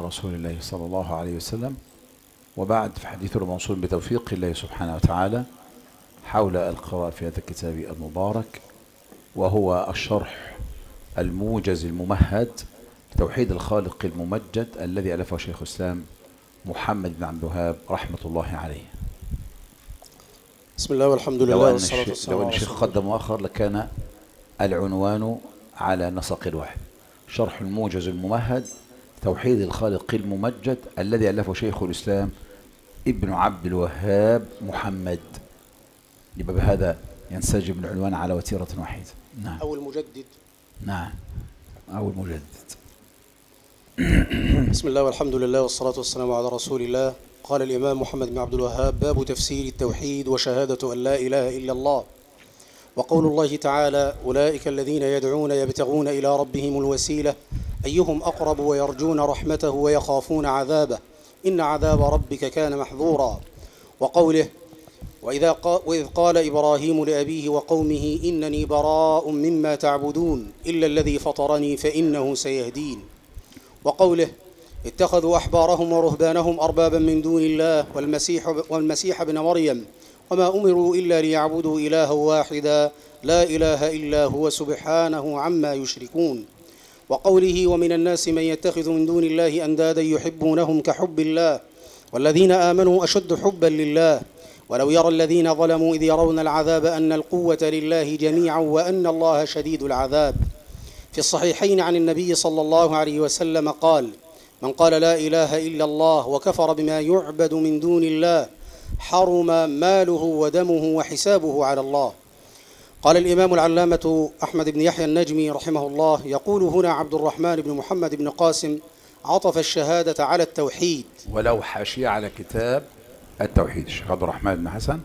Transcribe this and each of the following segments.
رسول الله صلى الله عليه وسلم. وبعد، في حديث الموصول بتوفيق الله سبحانه وتعالى حول القراءة في هذا الكتاب المبارك، وهو الشرح الموجز الممهد لتوحيد الخالق الممجد الذي ألفه شيخ الإسلام محمد بن عبد الوهاب رحمة الله عليه. بسم الله والحمد لله والصلاة والسلام. لو أن الشيخ قدم وأخر لكان العنوان على نسق واحد: شرح الموجز الممهد توحيد الخالق الممجد الذي ألفه شيخ الإسلام ابن عبد الوهاب محمد. يبقى بهذا ينسجم العنوان على وتيرة واحدة. نعم. أو المجدد. نعم، أو المجدد. بسم الله والحمد لله والصلاة والسلام على رسول الله. قال الإمام محمد بن عبد الوهاب: باب تفسير التوحيد وشهادة أن لا إله إلا الله. وقول الله تعالى: أولئك الذين يدعون يبتغون إلى ربهم الوسيلة أيهم أقرب ويرجون رحمته ويخافون عذابه إن عذاب ربك كان محذورا. وقوله: وإذ قال إبراهيم لأبيه وقومه إنني براء مما تعبدون إلا الذي فطرني فإنه سيهدين. وقوله: اتخذوا أحبارهم ورهبانهم أربابا من دون الله والمسيح ابن مريم وما أمروا إلا ليعبدوا إلها واحدا لا إله إلا هو سبحانه عما يشركون. وقوله: ومن الناس من يتخذ من دون الله أندادا يحبونهم كحب الله والذين آمنوا أشد حبا لله ولو يرى الذين ظلموا إذ يرون العذاب أن القوة لله جميعا وأن الله شديد العذاب. في الصحيحين عن النبي صلى الله عليه وسلم قال: من قال لا إله إلا الله وكفر بما يعبد من دون الله حرم ماله ودمه وحسابه على الله. قال الإمام العلامة أحمد بن يحيى النجمي رحمه الله: يقول هنا عبد الرحمن بن محمد بن قاسم عطف الشهادة على التوحيد. ولو حاشية على كتاب التوحيد الشيخ عبد الرحمن بن حسن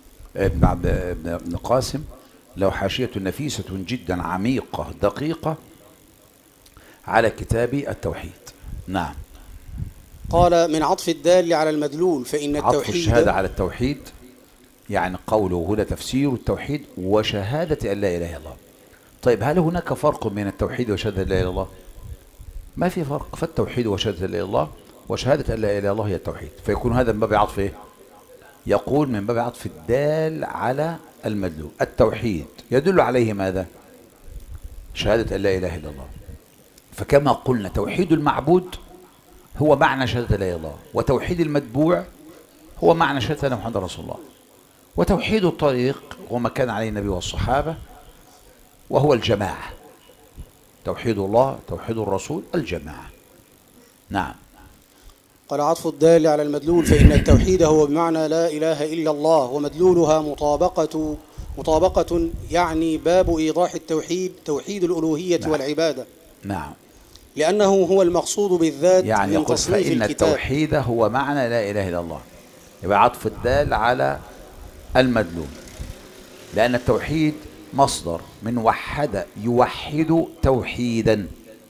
بن قاسم له حاشية نفيسة جدا عميقة دقيقة على كتاب التوحيد. نعم. قال: من عطف الدال على المدلول فإن التوحيد، عطف الشهادة على التوحيد يعني قوله هنا تفسير التوحيد وشهادة أن لا إله إلا الله. طيب، هل هناك فرق بين التوحيد وشهادة لا إله إلا الله؟ ما في فرق. فالتوحيد وشهادة لا إله إلا الله وشهادة أن لا إله إلا الله هي التوحيد، فيكون هذا من باب عطف إيه؟ يقول من باب عطف الدال على المدلول. التوحيد يدل عليه ماذا؟ شهادة أن لا إله إلا الله. فكما قلنا توحيد المعبود هو معنى شهادة لا إله إلا الله، وتوحيد المتبوع هو معنى شهادة أن محمد رسول الله، وتوحيد الطريق وما كان عليه النبي والصحابة وهو الجماعة. توحيد الله، توحيد الرسول، الجماعة. نعم. قال: عطف الدال على المدلول فإن التوحيد هو بمعنى لا إله إلا الله، ومدلولها مطابقة يعني باب إيضاح التوحيد توحيد الألوهية. نعم. والعبادة. نعم. لأنه هو المقصود بالذات يعني من يقول تصنيف فإن الكتاب. التوحيد هو معنى لا إله إلا الله، يبقى عطف الدال على المدلول، لأن التوحيد مصدر من وحد يوحد توحيدا،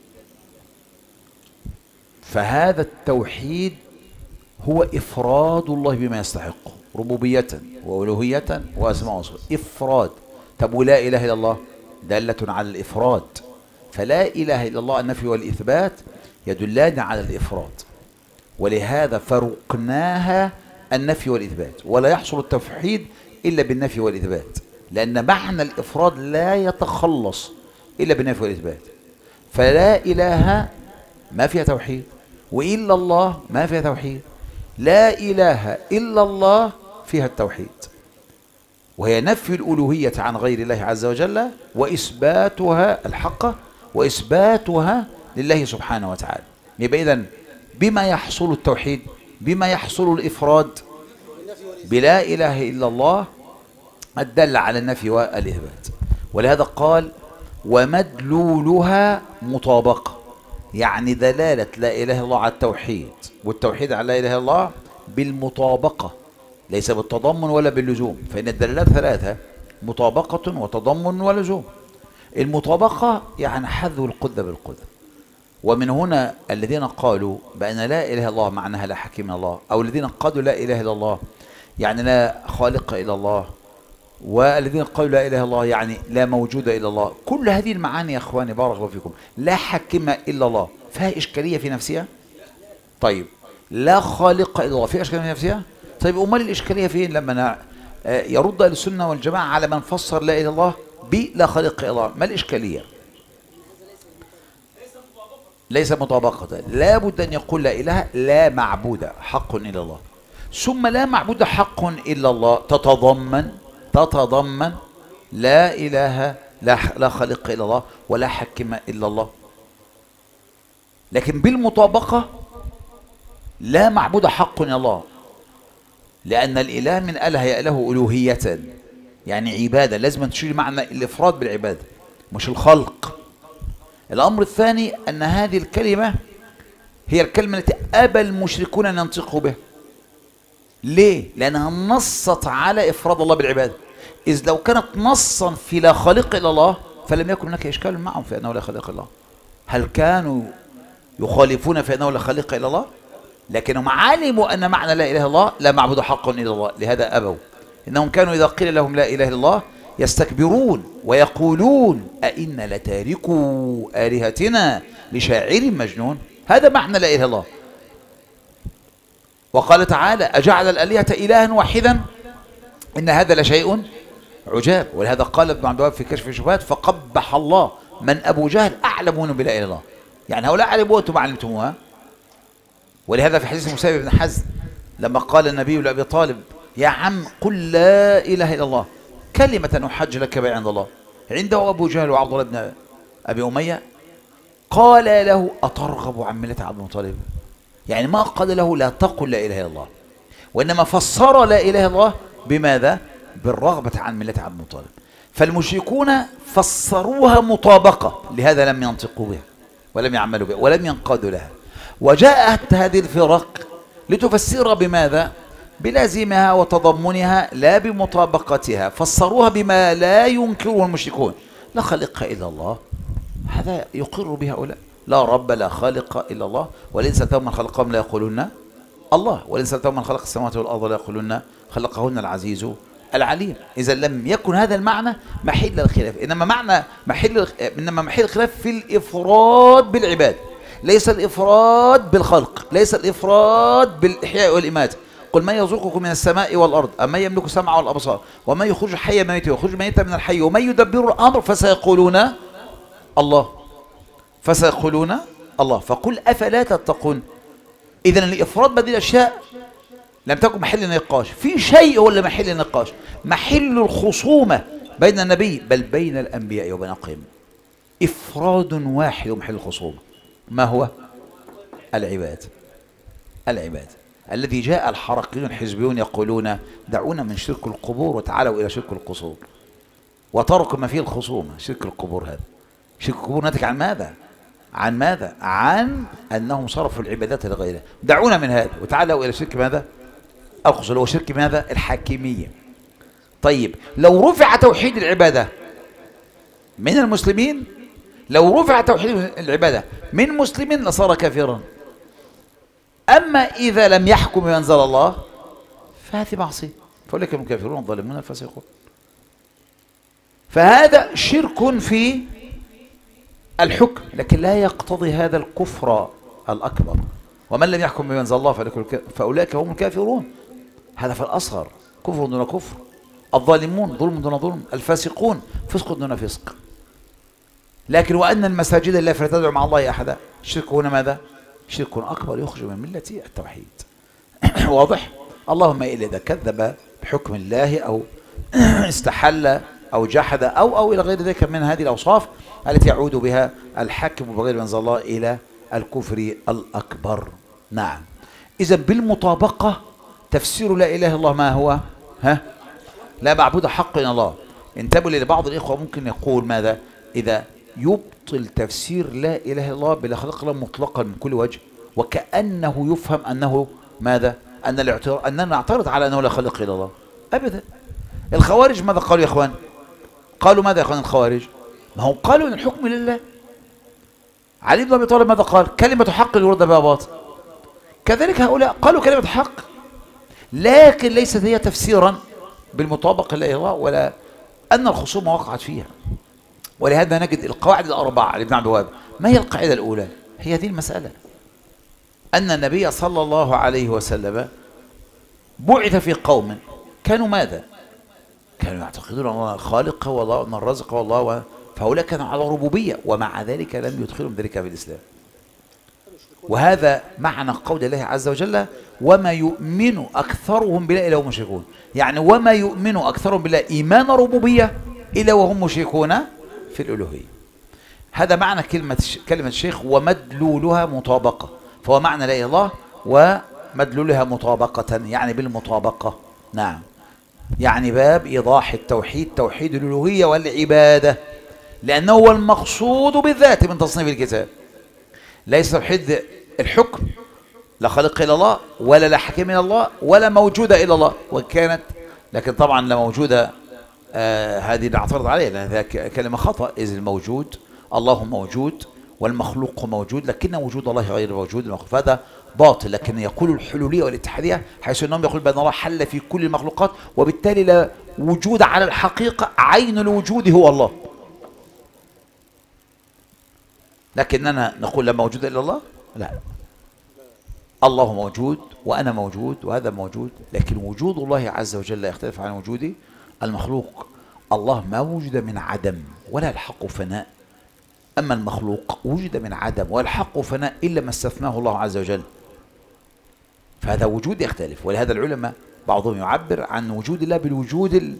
فهذا التوحيد هو إفراد الله بما يستحقه ربوبية وألوهية وأسماء وصفات. إفراد. طب ولا إله إلا الله دالة على الإفراد، فلا إله إلا الله النفي والإثبات يدلان على الإفراد، ولهذا فرقناها النفي والإثبات، ولا يحصل التوحيد إلا بالنفي والإثبات، لأن معنى الإفراد لا يتخلص إلا بالنفي والإثبات. فلا إله ما فيها توحيد، وإلا الله ما فيها توحيد. لا إله إلا الله فيها التوحيد، وهي نفي الألوهية عن غير الله عز وجل وإثباتها الحق وإثباتها لله سبحانه وتعالى. يبقى إذن بما يحصل التوحيد، بما يحصل الإفراد، بلا إله إلا الله الدل على النفي والإثبات. ولهذا قال: ومدلولها مطابقة، يعني دلالة لا إله إلا الله على التوحيد والتوحيد على لا إله إلا الله بالمطابقة، ليس بالتضمن ولا باللزوم، فإن الدلالات ثلاثة: مطابقة وتضمن ولزوم. المطابقة يعني حذو القذة بالقذة، ومن هنا الذين قالوا بأن لا إله إلا الله معناها لا حكيم إلا الله، أو الذين قالوا لا إله إلا الله يعني لا خالق إلا الله، والذين قالوا لا إله إلا الله يعني لا موجود إلا الله. كل هذه المعاني يا أخواني بارك الله فيكم لا حكم إلا الله فيها إشكالية في نفسها؟ طيب لا خالق إلا الله، في أشكال من نفسها؟ طيب أمال الإشكالية فين لما يرد أهل السنة والجماعة على من فسر لا إله إلا الله بلا خالق إلا الله؟ ما الإشكالية؟ ليس مطابقة، لا بد أن يقول لا إله لا معبود حق إلا الله، ثم لا معبود حق إلا الله تتضمن لا إله لا خالق إلا الله ولا حكم إلا الله. لكن بالمطابقة لا معبود حق إلا الله، لأن الإله من أله يأله ألوهية، يعني عبادة، لازم تشير معنى الإفراد بالعبادة مش الخلق. الأمر الثاني أن هذه الكلمة هي الكلمة التي أبى المشركون أن ينطقوا بها. ليه؟ لأنها نصت على إفراد الله بالعبادة، إذ لو كانت نصا في لا خالق إلا الله فلم يكن هناك إشكال معهم في أنه لا خالق إلا الله. هل كانوا يخالفون في أنه لا خالق إلا الله؟ لكنهم علموا أن معنى لا إله إلا الله لا معبود حق إلا الله، لهذا أبوا. إنهم كانوا إذا قيل لهم لا إله إلا الله يستكبرون ويقولون أئنا لتاركوا آلهتنا لشاعر مجنون. هذا معنى لا إله إلا الله. وقال تعالى أجعل الآلهة إلها واحدا إن هذا لشيء عجاب. ولهذا قال ابن عبد الوهاب في كشف الشبهات فقبح الله من أبو جهل أعلمون بلا إله إلا الله، يعني هؤلاء علموا وأنتم علمتموها. ولهذا في حديث مسيب بن حزم لما قال النبي لأبي طالب يا عم قل لا إله إلا الله كلمة أحج لك بها عند الله، عنده أبو جهل وعبد الله بن أبي أمية قال له أترغب عن ملة عبد المطلب؟ يعني ما قال له لا تقل لا إله إلا الله، وإنما فسر لا إله إلا الله بماذا؟ بالرغبة عن ملة عبد المطلب. فالمشركون فسروها مطابقة، لهذا لم ينطقوا بها ولم يعملوا بها ولم ينقادوا لها. وجاءت هذه الفرق لتفسر بماذا؟ بلازمها وتضمنها لا بمطابقتها. فسروها بما لا ينكره المشركون، لا خالق إلا الله، هذا يقر به هؤلاء، لا رب لا خالق إلا الله، ولئن سألتهم من خلقهم لا يقولون الله، ولئن سألتهم من خلق السماوات والأرض لا يقولون خلقهن العزيز العليم. إذا لم يكن هذا المعنى محل الخلاف، إنما محل الخلاف في الإفراد بالعباد، ليس الإفراد بالخلق، ليس الإفراد بالإحياء والإماتة. قل من يرزقكم من السماء والأرض أمن يملك السمع والأبصار ومن يخرج الحي من الميت ويخرج الميت من الحي ومن يدبر الأمر فسيقولون الله فقل أفلا تتقون. إذن الإفراد بهذه الأشياء لم تكن محل نقاش، في شيء هو اللي محل نقاش، محل الخصومة بين النبي بل بين الأنبياء وبين قوم. إفراد واحد محل الخصومة، ما هو؟ العباد الذي جاء الحركيون الحزبيون يقولون دعونا من شرك القبور وتعالوا إلى شرك القصور، وتركوا ما فيه الخصومة. شرك القبور هذا شرك القبور ناتج عن ماذا؟ عن أنهم صرفوا العبادات لغيره. دعونا من هذا وتعالوا إلى شرك ماذا؟ القصور، هو شرك ماذا؟ الحاكمية. طيب لو رفع توحيد العبادة من المسلمين، لو رفع توحيد العبادة من مسلم لصار كافرا. أما إذا لم يحكم بما أنزل الله فهذه معصية، فأولئك هم الكافرون الظالمون الفاسقون. فهذا شرك في الحكم، لكن لا يقتضي هذا الكفر الأكبر. ومن لم يحكم بما أنزل الله فأولئك هم الكافرون، هذا في الأصغر، كفر دون كفر. الظالمون ظلم دون ظلم، الفاسقون فسق دون فسق. لكن وأن المساجد لله فلا تدعو مع الله أحدا، الشرك هنا ماذا؟ شرك أكبر يخرج من ملة التوحيد. واضح؟ اللهم إلا إذا كذب بحكم الله أو استحل أو جحد أو إلى غير ذلك من هذه الأوصاف التي يعود بها الحاكم بغير ما أنزل الله إلى الكفر الأكبر. نعم. إذا بالمطابقة تفسير لا إله إلا الله ما هو؟ لا معبود حق إلا الله. انتبهوا لبعض الإخوة ممكن يقول ماذا؟ إذا يبطل تفسير لا إله إلا الله بلا خلق الله مطلقا من كل وجه، وكأنه يفهم أنه ماذا؟ أننا نعترض على أنه لا خلق إلا الله. أبدا. الخوارج ماذا قالوا يا إخوان؟ قالوا ماذا يا إخوان الخوارج؟ ما هم قالوا أن الحكم لله. علي بن أبي طالب ماذا قال؟ كلمة حق يرد بها باطل. كذلك هؤلاء قالوا كلمة حق، لكن ليست هي تفسيرا بالمطابقة لا إله إلا الله، ولا أن الخصومة وقعت فيها. ولهذا نجد القواعد الأربعة لابن عبد الوهاب. ما هي القاعدة الأولى؟ هي هذه المسألة، أن النبي صلى الله عليه وسلم بعث في قوم كانوا ماذا؟ كانوا يعتقدون أن الله الخالق والله أن الرازق والله، فهؤلاء كانوا على ربوبية، ومع ذلك لم يدخلهم ذلك في الإسلام. وهذا معنى قول الله عز وجل: وما يؤمن أكثرهم بالله إلا وهم مشركون. يعني وما يؤمن أكثرهم بالله إيمان ربوبية إلا وهم مشركون في الألوهية. هذا معنى كلمة الشيخ: ومدلولها مطابقة. فهو معنى لا إله إلا الله ومدلولها مطابقة، يعني بالمطابقة. نعم، يعني باب إيضاح التوحيد، توحيد الألوهية والعبادة، لأنه هو المقصود بالذات من تصنيف الكتاب. ليس توحيد الحكم، لا خالق إلا الله ولا لا حكيم إلا الله ولا موجودة إلا الله، وكانت لكن طبعا لا موجودة هذه نعترض عليها، لأن هذا كلمة خطأ، إذ الموجود الله موجود والمخلوق موجود، لكن وجود الله غير موجود، فهذا باطل. لكن يقول الحلولية والاتحادية حيث أنهم يقول بأن الله حل في كل المخلوقات، وبالتالي لا وجود على الحقيقة، عين الوجود هو الله. لكننا نقول لا موجود إلا الله؟ لا، الله موجود وأنا موجود وهذا موجود، لكن وجود الله عز وجل يختلف عن وجود المخلوق. الله ما وجد من عدم ولا الحق فناء، أما المخلوق وجد من عدم والحق فناء إلا ما استثناه الله عز وجل، فهذا وجود يختلف. ولهذا العلماء بعضهم يعبر عن وجود الله بالوجود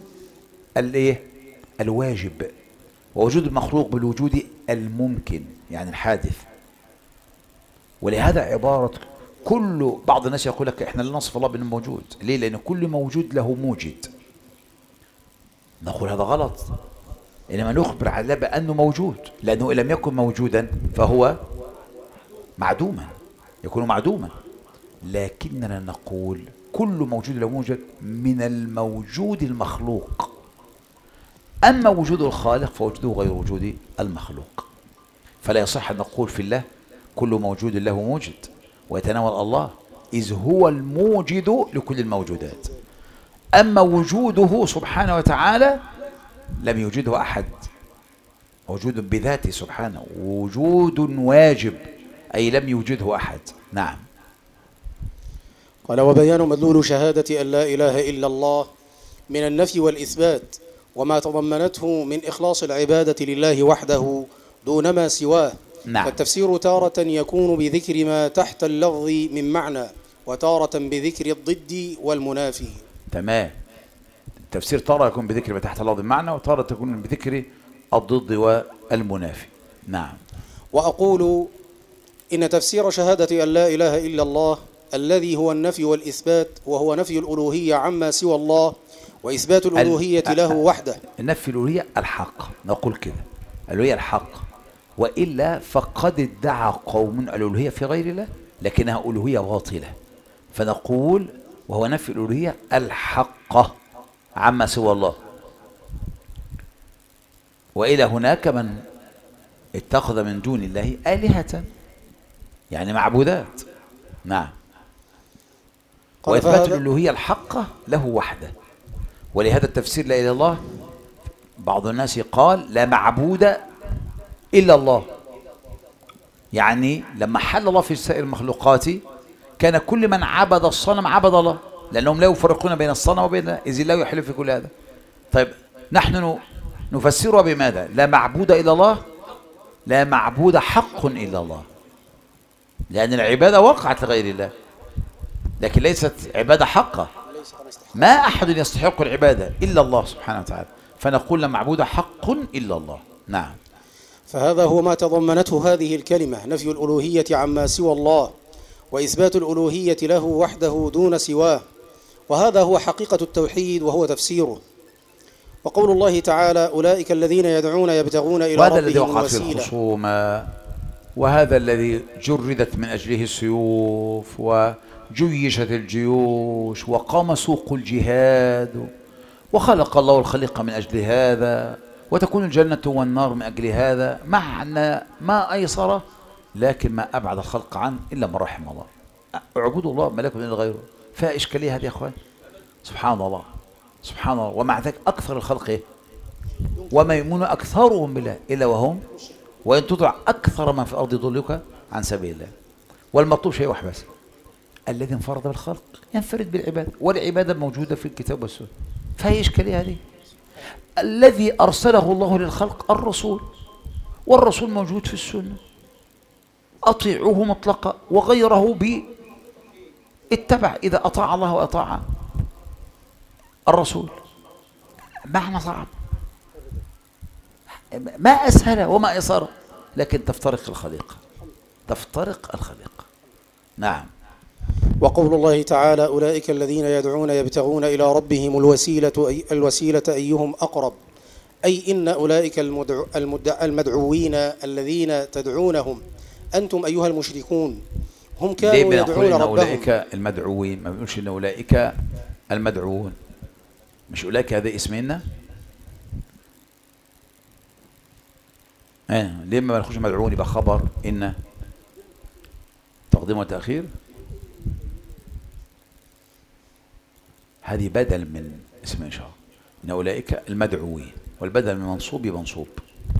الواجب، ووجود المخلوق بالوجود الممكن، يعني الحادث. ولهذا عبارة بعض الناس يقول لك احنا لا نصف الله بأنه موجود. ليه؟ لأن كل موجود له موجد. نقول هذا غلط، إنما نخبر عن الله بأنه موجود، لأنه إن لم يكن موجودا فهو معدوما، يكون معدوما. لكننا نقول كل موجود له موجد من الموجود المخلوق، أما وجود الخالق فوجوده غير وجود المخلوق. فلا يصح أن نقول في الله كل موجود له موجد ويتناول الله، إذ هو الموجد لكل الموجودات. أما وجوده سبحانه وتعالى لم يوجده أحد، وجود بذاته سبحانه، وجود واجب أي لم يوجده أحد. نعم. قال: وبيان مدلول شهادة أن لا إله إلا الله من النفي والإثبات، وما تضمنته من إخلاص العبادة لله وحده دون ما سواه. نعم. فالتفسير تارة يكون بذكر ما تحت اللفظ من معنى، وتارة بذكر الضد والمنافي. تمام. التفسير تارة يكون بذكر ما تحت اللفظ من معنى، وتارة تكون بذكر الضد والمنافي. نعم. وأقول إن تفسير شهادة أن لا إله إلا الله الذي هو النفي والإثبات، وهو نفي الألوهية عما سوى الله وإثبات الألوهية له وحده. النفي الألوهية الحق، نقول كده الألوهية الحق، وإلا فقد ادعى قوم الألوهية في غير الله لكنها ألوهية باطلة، فنقول وهو نفي الألوهية الحق عما سوى الله. وإلى هناك من اتخذ من دون الله آلهة، يعني معبودات. نعم. وإثبات الألوهية الحقة له وحده. ولهذا التفسير لا إله إلا الله بعض الناس قال لا معبود إلا الله، يعني لما حل الله في سائر المخلوقات كان كل من عبد الصنم عبد الله، لأنهم لا يفرقون بين الصنم وبين الله، إذ الله يحل في كل هذا. طيب نحن نفسرها بماذا؟ لا معبود إلا الله، لا معبود حق إلا الله، لأن العبادة وقعت لغير الله لكن ليست عبادة حقة. ما أحد يستحق العبادة إلا الله سبحانه وتعالى، فنقول لا معبود حق إلا الله. نعم. فهذا هو ما تضمنته هذه الكلمة، نفي الألوهية عما سوى الله وإثبات الألوهية له وحده دون سواه، وهذا هو حقيقة التوحيد وهو تفسيره. وقول الله تعالى: أولئك الذين يدعون يبتغون إلى ربهم الوسيلة. وهذا الذي وقع في الخصومة، وهذا الذي جردت من أجله السيوف وجيشت الجيوش وقام سوق الجهاد، وخلق الله الخليقة من أجل هذا، وتكون الجنة والنار من أجل هذا، مع أن ما أيسر لكن ما أبعد الخلق عنه إلا من رحم الله. اعبدوا الله ما لكم من غيره. فيها إشكالية هذه يا أخوان، سبحان الله سبحان الله. ومع ذلك أكثر الخلق وما يؤمن أكثرهم بالله إلا وهم، وإن تطع أكثر من في الأرض يضلك عن سبيل الله. والمطلوب شيء واحد بس، الذي انفرد بالخلق ينفرد بالعبادة، والعبادة موجودة في الكتاب والسنة، فهي إشكالية هذه. الذي أرسله الله للخلق الرسول، والرسول موجود في السنة، أطيعوه مطلقا وغيره اتبع إذا أطاع الله وأطاع الرسول. معنى صعب، ما أسهل وما أيسر، لكن تفترق الخليقة، تفترق الخليقة. نعم. وقول الله تعالى أولئك الذين يدعون يبتغون إلى ربهم الوسيلة أيهم أقرب، أي إن أولئك المدعوين الذين تدعونهم أنتم أيها المشركون هم كانوا يدعون ربهم. أولئك المدعوين، ما بنقولش إن أولئك المدعوون، مش أولئك هذا اسمنا؟ ليه ما بنخش مدعوون يبقى خبر إن تقديم وتأخير؟ هذه بدل من اسم إنشاء، إن أولئك المدعوين، والبدل من منصوب منصوب،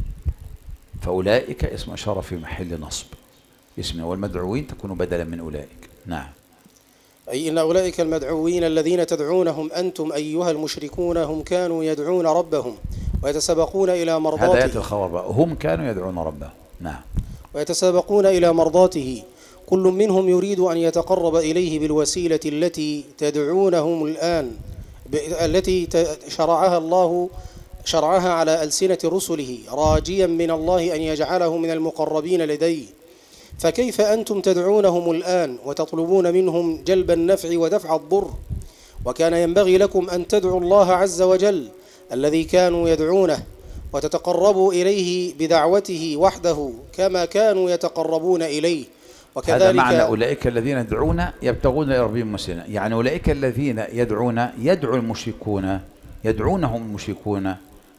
فأولئك اسم إشارة في محل نصب اسمه، والمدعوين تكون بدلا من أولئك. نعم. أي إن أولئك المدعوين الذين تدعونهم أنتم أيها المشركون هم كانوا يدعون ربهم ويتسابقون إلى مرضاته. هذا يأتي الخبر بقى، هم كانوا يدعون ربهم. نعم. ويتسابقون إلى مرضاته، كل منهم يريد أن يتقرب إليه بالوسيلة التي تدعونهم الآن، التي شرعها الله شرعها على ألسنة رسله، راجيا من الله أن يجعله من المقربين لديه. فكيف أنتم تدعونهم الآن وتطلبون منهم جلب النفع ودفع الضر؟ وكان ينبغي لكم أن تدعوا الله عز وجل الذي كانوا يدعونه، وتتقربوا إليه بدعوته وحده كما كانوا يتقربون إليه. وكذلك هذا معنى أولئك الذين يدعون يبتغون إلى ربهم الوسيلة، يعني أولئك الذين يدعو المشركون، يدعونهم المشركون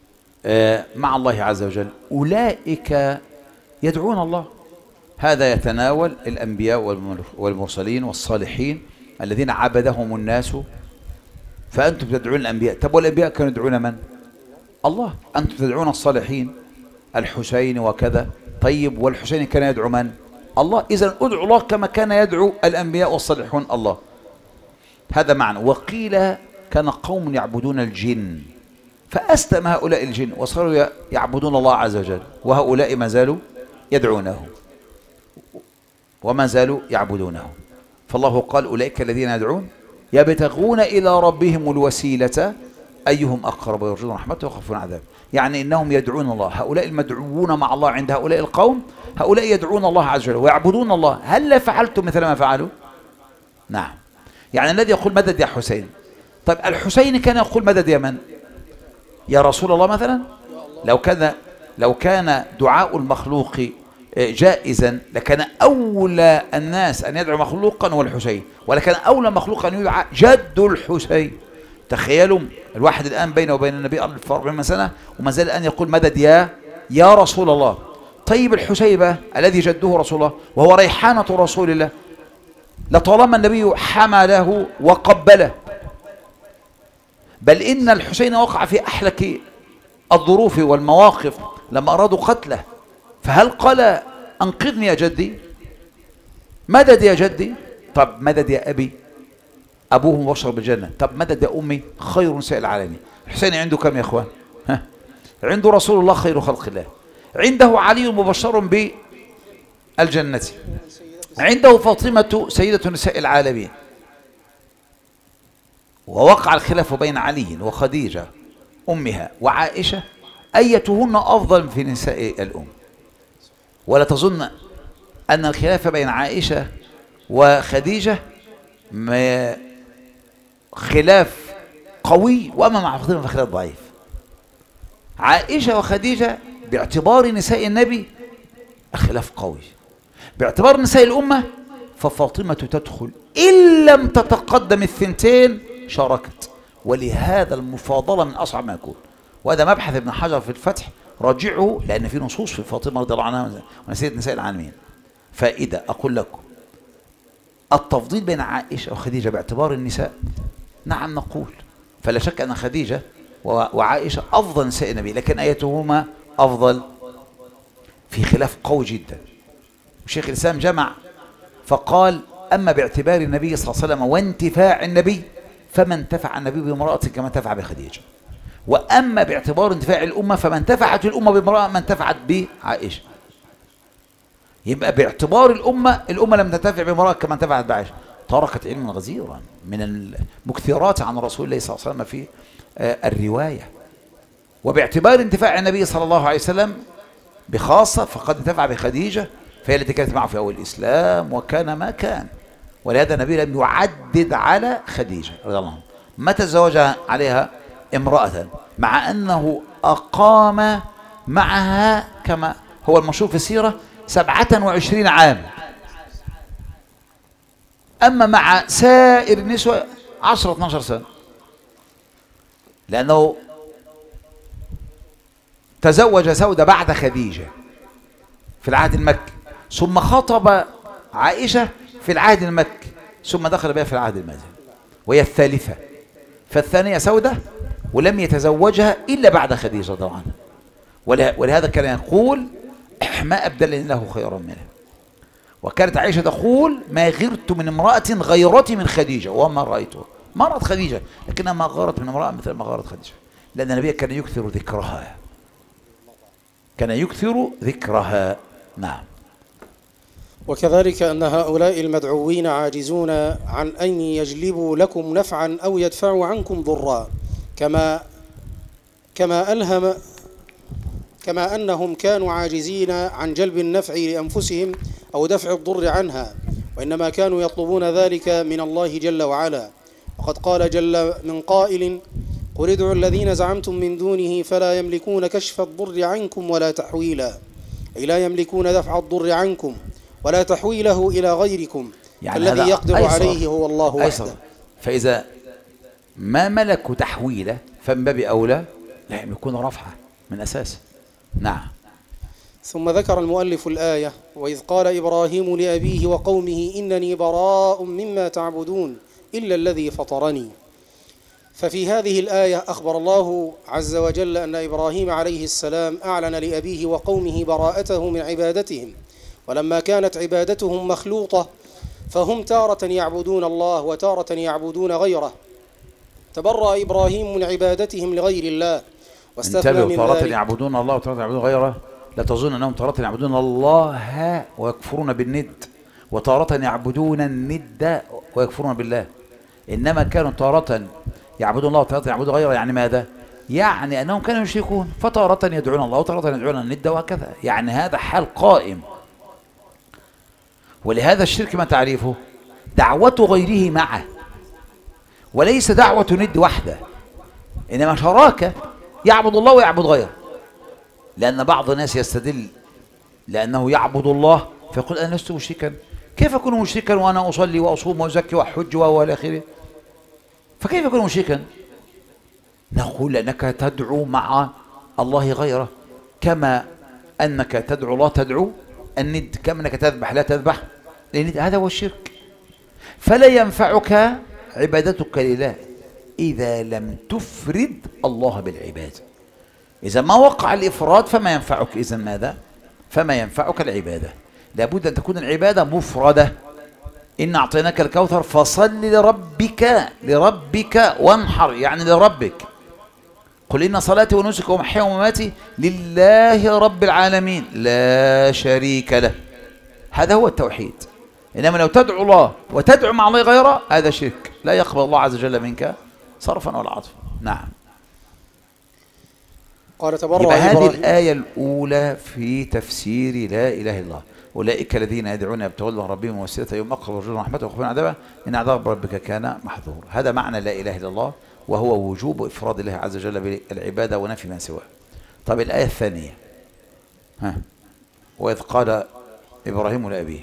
مع الله عز وجل، أولئك يدعون الله. هذا يتناول الأنبياء والمرسلين والصالحين الذين عبدهم الناس، فأنتم تدعون الأنبياء. طب والأنبياء كانوا يدعون من؟ الله. أنتم تدعون الصالحين، الحسين وكذا، طيب والحسين كان يدعو من؟ الله. إذن ادعوا الله كما كان يدعو الأنبياء والصالحون الله. هذا معنى. وقيل كان قوم يعبدون الجن فأسلم هؤلاء الجن وصاروا يعبدون الله عز وجل، وهؤلاء ما زالوا يدعونه وما زالوا يعبدونه. فالله قال أولئك الذين يدعون يبتغون إلى ربهم الوسيلة أيهم أقرب ويرجون رحمته ويخافون عذابه، يعني إنهم يدعون الله. هؤلاء المدعوون مع الله عند هؤلاء القوم، هؤلاء يدعون الله عز وجل ويعبدون الله. هل فعلتم مثل ما فعلوا؟ نعم. يعني الذي يقول مدد يا حسين، طيب الحسين كان يقول مدد يا من؟ يا رسول الله مثلا. لو كان دعاء المخلوق جائزا لكان أولى الناس أن يدعو مخلوقا هو الحسين، ولكن أولى مخلوق أن يدعى جد الحسين. تخيلوا الواحد الآن بينه وبين النبي 1400 سنة وما زال الآن يقول مدد يا رسول الله. طيب الحسين بقى الذي جده رسول الله وهو ريحانة رسول الله، لطالما النبي حمله وقبله، بل إن الحسين وقع في أحلك الظروف والمواقف لما أرادوا قتله، فهل قال أنقذني يا جدي، مدد يا جدي؟ طب مدد يا أبي، أبوه مبشر بالجنة. طب مدد يا أمي، خير نساء العالمين. الحسين عنده كم يا أخوان؟ عنده رسول الله خير خلق الله، عنده علي مبشر بالجنة، عنده فاطمة سيدة نساء العالمين. ووقع الخلاف بين علي وخديجة أمها وعائشة أيتهن أفضل في نساء الأم. ولا تظن أن الخلاف بين عائشة وخديجة خلاف قوي، وأما مع فاطمة فخلاف ضعيف. عائشة وخديجة باعتبار نساء النبي الخلاف قوي، باعتبار نساء الأمة ففاطمة تدخل إن لم تتقدم الثنتين شاركت. ولهذا المفاضلة من أصعب ما يكون، وهذا مبحث ابن حجر في الفتح، راجعه لأن في نصوص في فاطمة رضي الله عنها ونسيت نساء العالمين. فإذا أقول لكم التفضيل بين عائشة وخديجة باعتبار النساء، نعم نقول، فلا شك أن خديجة وعائشة أفضل نساء النبي، لكن أيتهما أفضل في خلاف قوي جدا. الشيخ الإسلام جمع فقال أما باعتبار النبي صلى الله عليه وسلم وانتفاع النبي فما انتفع النبي بامرأة كما انتفع بخديجة، وأما باعتبار انتفاع الأمة فما انتفعت الأمة بامرأة ما انتفعت بعائشة. يبقى باعتبار الأمة لم تنتفع بامرأة كما انتفعت بعائشة. تركت علما غزيرا من المكثرات عن رسول الله صلى الله عليه وسلم في الرواية. وباعتبار انتفاع النبي صلى الله عليه وسلم بخاصة فقد انتفع بخديجة، فهي التي كانت معه في أول الإسلام وكان ما كان، ولهذا النبي لم يعدد على خديجة رضي الله عنها. متى تزوج عليها امرأة مع أنه أقام معها كما هو المشهور في السيرة 27 عام، أما مع سائر النسوة 10-12 سنة، لأنه تزوج سودة بعد خديجة في العهد المكي، ثم خطب عائشة في العهد المكي، ثم دخل بها في العهد المدني، وهي الثالثة. فالثانية سودة ولم يتزوجها إلا بعد خديجة رضي الله عنها، ولهذا كان يقول ما أبدلني الله خيرا منها. وكانت عائشة تقول ما غرت من امرأة غيرتي من خديجة وما رأيتها، ما رأت خديجة لكنها ما غارت من امرأة مثل ما غارت خديجة، لأن النبي كان يكثر ذكرها، كان يكثر ذكرها. نعم. وكذلك أن هؤلاء المدعوين عاجزون عن أن يجلبوا لكم نفعا أو يدفعوا عنكم ضرا، كما أنهم كانوا عاجزين عن جلب النفع لأنفسهم أو دفع الضر عنها، وإنما كانوا يطلبون ذلك من الله جل وعلا. وقد قال جل من قائل قل ادعوا الذين زعمتم من دونه فلا يملكون كشف الضر عنكم ولا تحويلا، أي لا يملكون دفع الضر عنكم ولا تحويله إلى غيركم، يعني الذي يقدر عليه هو الله وحده. فإذا ما ملكوا تحويله فمن باب أولى لا يكون رفعه من أساسه. نعم. ثم ذكر المؤلف الآية وإذ قال إبراهيم لأبيه وقومه إنني براء مما تعبدون إلا الذي فطرني. ففي هذه الآية أخبر الله عز وجل أن إبراهيم عليه السلام أعلن لأبيه وقومه براءته من عبادتهم، ولما كانت عبادتهم مخلوطة فهم تارة يعبدون الله وتارة يعبدون غيره، تبرأ إبراهيم من عبادتهم لغير الله واستثنى من تارة ذلك. يعبدون الله وتارة يعبدون غيره، لا تظن أنهم تارة يعبدون الله ويكفرون بالند، وتارة يعبدون الند ويكفرون بالله، إنما كانوا تارة يعبدون الله وتارة يعبدون غيره. يعني ماذا؟ يعني أنهم كانوا يشركون، فتارة يدعون الله وتارة يدعون الند وهكذا، يعني هذا حال قائم. ولهذا الشرك ما تعريفه؟ دعوة غيره معه، وليس دعوة ند وحده، إنما شراكة يعبد الله ويعبد غيره. لأن بعض الناس يستدل لأنه يعبد الله فيقول أنا لست مشركا، كيف أكون مشركا وأنا أصلي وأصوم وأزكي وأحج وإلى آخره، فكيف أكون مشركا؟ نقول لأنك تدعو مع الله غيره، كما أنك تدعو الله تدعو الند، كما أنك تذبح لا تذبح للند، هذا هو الشرك. فلا ينفعك عبادتك لله إذا لم تفرد الله بالعبادة. إذا ما وقع الإفراد فما ينفعك، إذا ماذا؟ فما ينفعك العبادة. لابد أن تكون العبادة مفردة. إن أعطيناك الكوثر فصل لربك وانحر، يعني لربك. قل إن صلاتي ونسكي ومحياي ومماتي لله رب العالمين لا شريك له. هذا هو التوحيد. إنما لو تدعو الله وتدعو مع الله غيره هذا شرك، لا يقبل الله عز وجل منك صرفا ولا عطفا. نعم. قال تبرأ يبقى هذه الآية الأولى في تفسير لا إله إلا الله. أولئك الذين يدعون يبتغون إلى ربهم الوسيلة أيهم أقرب ويرجون رحمته ويخافون عذابه إن عذاب ربك كان محذورا. هذا معنى لا إله إلا الله، وهو وجوب إفراد الله عز وجل بالعبادة ونفي ما سواه. طب الآية الثانية وإذ قال إبراهيم لأبيه،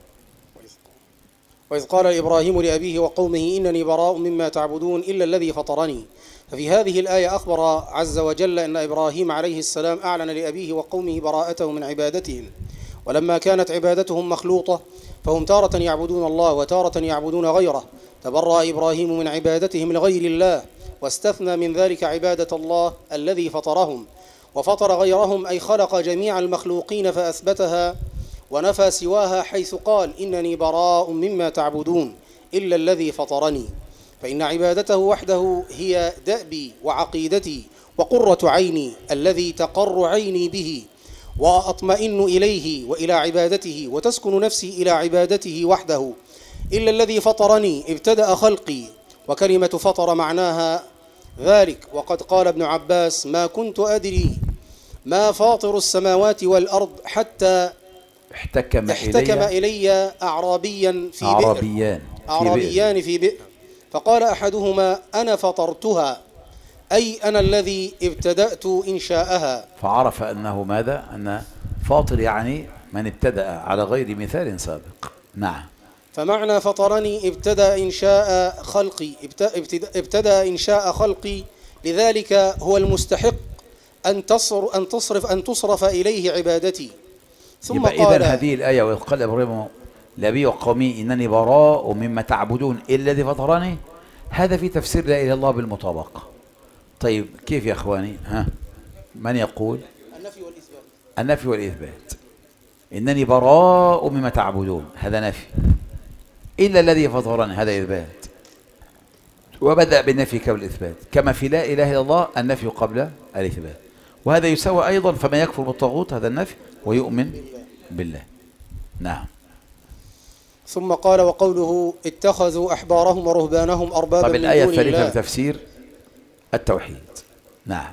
وإذ قال إبراهيم لأبيه وقومه إنني براء مما تعبدون إلا الذي فطرني. ففي هذه الآية أخبر عز وجل أن إبراهيم عليه السلام أعلن لأبيه وقومه براءته من عبادتهم، ولما كانت عبادتهم مخلوطة فهم تارة يعبدون الله وتارة يعبدون غيره، تبرأ إبراهيم من عبادتهم لغير الله واستثنى من ذلك عبادة الله الذي فطرهم، وفطر غيرهم أي خلق جميع المخلوقين فأثبتها ونفى سواها حيث قال إنني براء مما تعبدون إلا الذي فطرني، فإن عبادته وحده هي دأبي وعقيدتي وقرة عيني الذي تقر عيني به وأطمئن إليه وإلى عبادته، وتسكن نفسي إلى عبادته وحده. إلا الذي فطرني ابتدأ خلقي، وكلمة فطر معناها ذلك. وقد قال ابن عباس: ما كنت أدري ما فاطر السماوات والأرض حتى احتكم إلي أعرابيان في بئر، فقال أحدهما: أنا فطرتها، أي أنا الذي ابتدأت إنشاءها. فعرف أنه ماذا؟ أن فاطر يعني من ابتدأ على غير مثال سابق. نعم. فمعنى فطرني ابتدأ إنشاء خلقي، لذلك هو المستحق أن تصرف إليه عبادتي. ثم قال: إذن هذه الآية: وإذ قال إبراهيم لأبيه وقومه إنني براء مما تعبدون إلا الذي فطرني، هذا في تفسير لا إله إلا الله بالمطابقة. طيب كيف يا أخواني؟ من يقول؟ النفي والإثبات. إنني براء مما تعبدون هذا نفي، إلا الذي فطرني هذا إثبات، وبدأ بالنفي قبل الإثبات، كما في لا إله إلا الله النفي قبل الإثبات. وهذا يساوي أيضا فمن يكفر بالطاغوت هذا النفي ويؤمن بالله. نعم. ثم قال: وقوله اتخذوا أحبارهم ورهبانهم أربابا من دون الله. الآية الثالثة بتفسير التوحيد. نعم.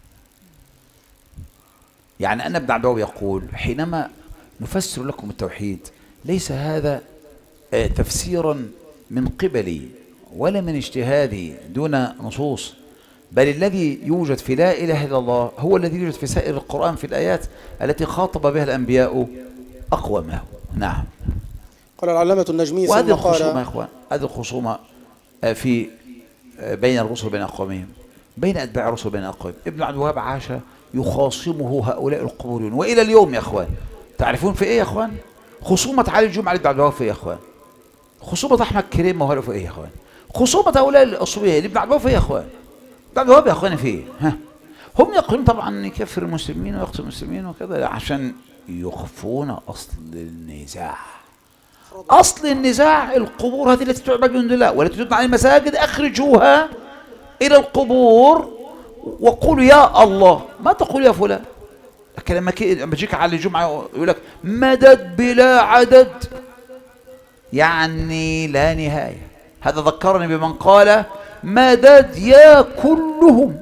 يعني أن ابن عبد الوهاب يقول: حينما نفسر لكم التوحيد ليس هذا تفسيرا من قبلي ولا من اجتهادي دون نصوص، بل الذي يوجد في لا إله إلا الله هو الذي يوجد في سائر القرآن في الآيات التي خاطب بها الأنبياء أقوامهم. نعم. قال العلامة النجمي: وهذه الخصومة يا إخوان، هذه الخصومة في بين الرسل بين أقوامهم، بين أتباع الرسل بين أقوامهم. ابن عبد الوهاب عاش يخاصمه هؤلاء القبوريون، وإلى اليوم يا إخوان تعرفون في إيه يا إخوان؟ خصومة علي الجمعة لابن عبد الوهاب في إيه يا إخوان؟ خصومة أحمد كريم موهله في إيه يا إخوان؟ خصومة هؤلاء الأصولية لابن عبد الوهاب في إيه يا إخوان؟ ابن عبد الوهاب يا إخوان في إيه؟ هم يقولون طبعا يكفر المسلمين ويقتل المسلمين وكذا عشان يخفون أصل النزاع. أصل النزاع القبور هذه التي تعبد من دون الله والتي تبنى على المساجد، أخرجوها إلى القبور وقولوا يا الله، ما تقول يا فلان. لكن لما يجيك على الجمعة يقول لك مدد بلا عدد، يعني لا نهاية. هذا ذكرني بمن قال مدد يا كلهم،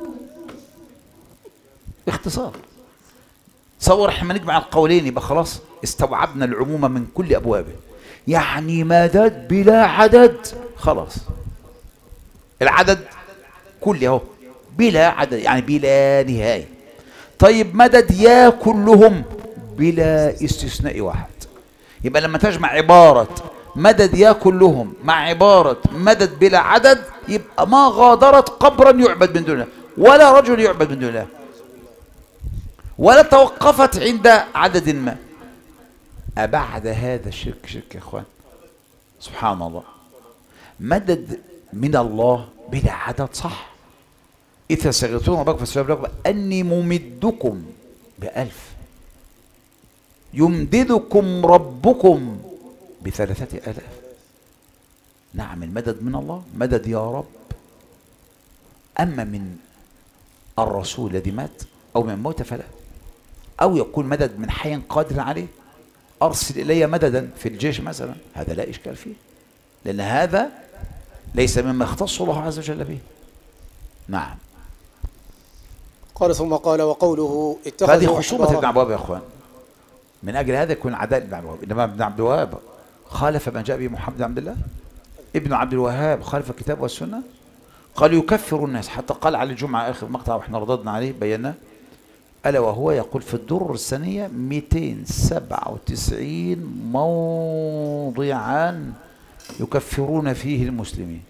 باختصار. تصور احنا نجمع القولين يبقى خلاص استوعبنا العموم من كل أبوابه. يعني مدد بلا عدد، خلاص العدد كله اهو بلا عدد يعني بلا نهاية. طيب مدد يا كلهم بلا استثناء واحد. يبقى لما تجمع عبارة مدد يا كلهم مع عبارة مدد بلا عدد يبقى ما غادرت قبرا يعبد من دون الله ولا رجل يعبد من دون الله ولا توقفت عند عدد ما. أبعد هذا الشرك شرك يا إخوان، سبحان الله. مدد من الله بلا عدد صح. إذا سغلتون ربك فاستجاب لكم أني ممدكم ب1000، يمددكم ربكم ب3000. نعم المدد من الله مدد يا رب. أما من الرسول الذي مات أو من موت فلا، أو يكون مدد من حي قادر عليه، أرسل إلي مددا في الجيش مثلا، هذا لا إشكال فيه لأن هذا ليس مما اختص الله عز وجل به. نعم. قال ثم قال وقوله اتخذوا هذه خصومة ابن عبد الوهاب يا أخوان، من أجل هذا يكون عداء ابن عبد الوهاب. إنما ابن عبد الوهاب خالف ما جاء به محمد بن عبد الله. ابن عبد الوهاب خالف الكتاب والسنة، قال يكفر الناس، حتى قال على الجمعة آخر مقطع وإحنا رددنا عليه بينا، ألا وهو يقول في الدرر الثانية 297 موضعا يكفرون فيه المسلمين.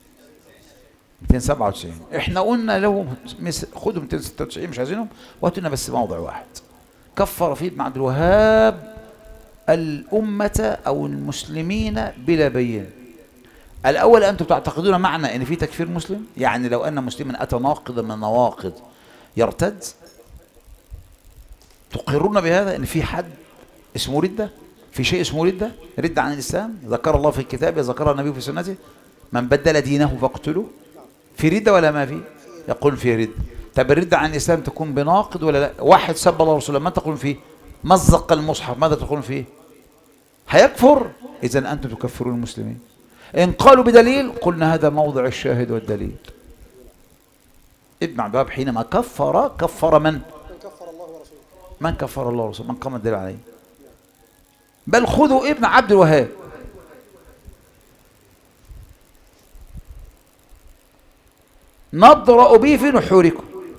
297. احنا قلنا لهم خدوا 296 مش عايزينهم، وهاتوا بس موضع واحد كفر فيه ابن عبد الوهاب الأمة أو المسلمين بلا بين. الأول أنتم تعتقدون معنى أن في تكفير مسلم، يعني لو أن مسلما أتى ناقضا من النواقض يرتد، تقرون بهذا أن في حد اسمه ردة؟ في شيء اسمه ردة؟ ردة عن الإسلام ذكر الله في كتابه، ذكرها النبي في سنته، من بدل دينه فاقتلوه. في ردة ولا ما في؟ يقول في ردة. طب الردة عن الإسلام تكون بناقض ولا لا؟ واحد سب الله ورسوله، ما تقولون فيه؟ مزق المصحف، ماذا تقولون فيه؟ هيكفر. إذن أنتم تكفرون المسلمين. إن قالوا بدليل قلنا هذا موضع الشاهد والدليل. ابن عبد الوهاب حينما كفر من؟ كفر الله ورسوله. من كفر الله ورسوله؟ من قام الدليل عليه؟ بل خذوا ابن عبد الوهاب، نضرأ به في نحوركم،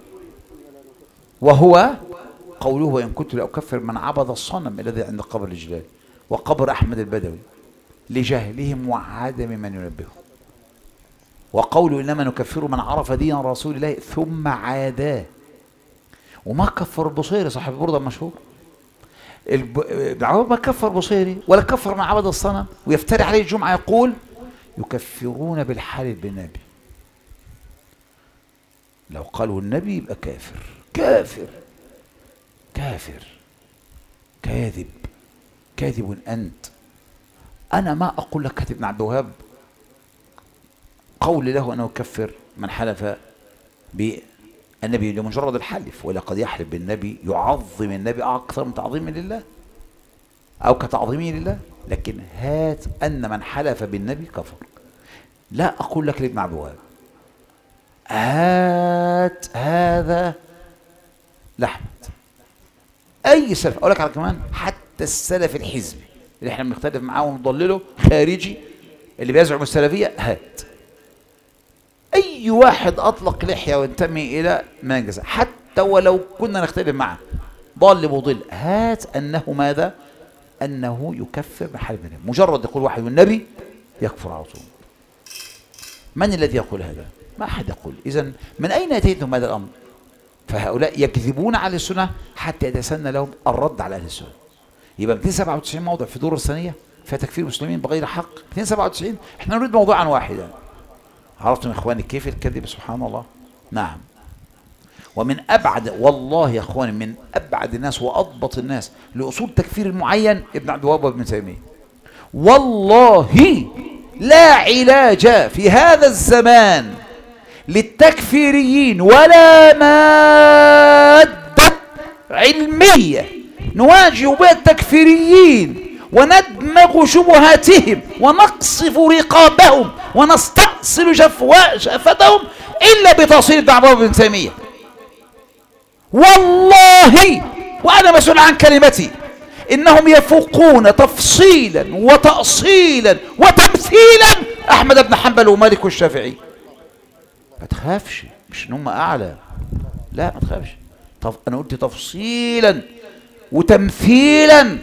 وهو قوله وإن كنت لأكفر من عبد الصنم الذي عند قبر الجلال وقبر أحمد البدوي لجهلهم وعدم من ينبههم، وقوله إنما نكفر من عرف دين رسول الله ثم عاداه. وما كفر البصيري صاحب البردة المشهور، ابن عبد ما كفر بصيري ولا كفر من عبد الصنم، ويفتري عليه الجمعة يقول يكفرون بالحلف بالنبي. لو قالوا النبي يبقى كافر، كافر كافر كاذب، كاذب أنت. أنا ما أقول لك كاتب ابن عبد الوهاب قول له أنه يكفر من حلف بالنبي لمجرد الحلف، ولا قد يحلف بالنبي يعظم النبي أكثر من تعظيم لله أو كتعظيمه لله، لكن هات أن من حلف بالنبي كفر. لا أقول لك لابن عبد الوهاب هات هذا لأحمد، أي سلف. أقول لك على كمان حتى السلف الحزبي اللي احنا بنختلف معاه ونضلله خارجي اللي بيزعم السلفية، هات أي واحد أطلق لحية وينتمي إلى منجزة حتى ولو كنا نختلف معه ضال مضل، هات أنه ماذا؟ أنه يكفر بحلف النبي، مجرد يقول واحد والنبي يكفر على طول. من الذي يقول هذا؟ ما أحد يقول. إذن من أين أتيتم هذا الأمر؟ فهؤلاء يكذبون على السنة حتى يتسنى لهم الرد على أهل السنة. يبقى 297 موضع في دور الثانية فيها تكفير المسلمين بغير حق. 297 احنا نريد موضوعا واحدا. عرفتم يا اخواني كيف الكذب؟ سبحان الله. نعم. ومن أبعد، والله يا اخواني، من أبعد الناس وأضبط الناس لأصول تكفير المعين ابن عبد الوهاب وابن تيمية. والله لا علاج في هذا الزمان للتكفيريين ولا مادة علمية نواجه بها التكفيريين وندمغ شبهاتهم ونقصف رقابهم ونستأصل شفتهم إلا بتأصيل ابن عبد الوهاب وابن تيمية. والله وأنا مسؤول عن كلمتي إنهم يفوقون تفصيلا وتأصيلا وتمثيلا أحمد بن حنبل ومالك والشافعي. ما تخافش، مش إن هم أعلى، لا ما تخافش. أنا قلت تفصيلا وتمثيلا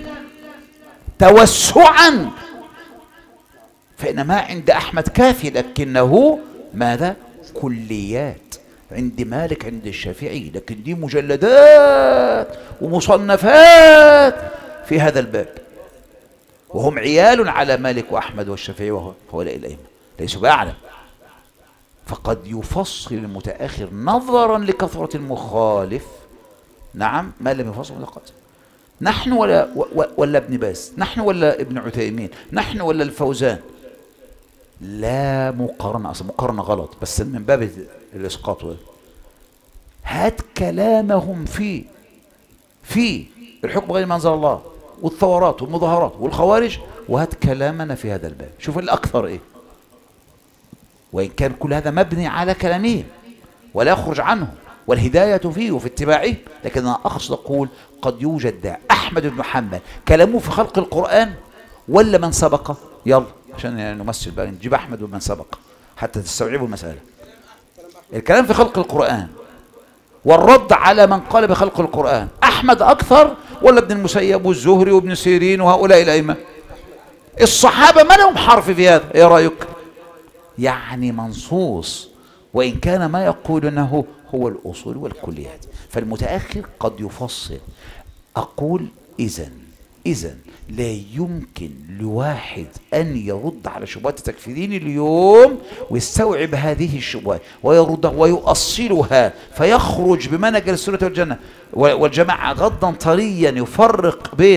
توسعا، فإن ما عند أحمد كافي، لكنه ماذا؟ كليات. عند مالك عند الشافعي، لكن دي مجلدات ومصنفات في هذا الباب، وهم عيال على مالك وأحمد والشافعي وهؤلاء الأئمة ليسوا بأعلم. فقد يفصل المتأخر نظرا لكثرة المخالف، نعم، ما لم يفصل متقدم. نحن ولا ابن باز، نحن ولا ابن عثيمين، نحن ولا الفوزان، لا مقارنة. أصلا مقارنة غلط، بس من باب الإسقاط. هات كلامهم في الحكم غير ما أنزل الله والثورات والمظاهرات والخوارج، وهات كلامنا في هذا الباب، شوف الأكثر إيه. وإن كان كل هذا مبني على كلامهم ولا يخرج عنه، والهداية فيه وفي اتباعه، لكن أنا أقصد أقول قد يوجد داع. أحمد بن حنبل كلامه في خلق القرآن ولا من سبقه؟ يلا عشان نمثل بقى، نجيب أحمد ومن سبق حتى تستوعبوا المسألة. الكلام في خلق القرآن والرد على من قال بخلق القرآن، أحمد أكثر ولا ابن المسيب والزهري وابن سيرين وهؤلاء الأئمة؟ الصحابة ما لهم حرف في هذا، إيه رأيك؟ يعني منصوص، وإن كان ما يقولونه هو الأصول والكليات. فالمتأخر قد يفصل. أقول إذن لا يمكن لواحد أن يرد على شبهات التكفيرين اليوم ويستوعب هذه الشبهات ويردها ويؤصلها فيخرج بمنهج السنة والجنة والجماعة غضا طريا يفرق بين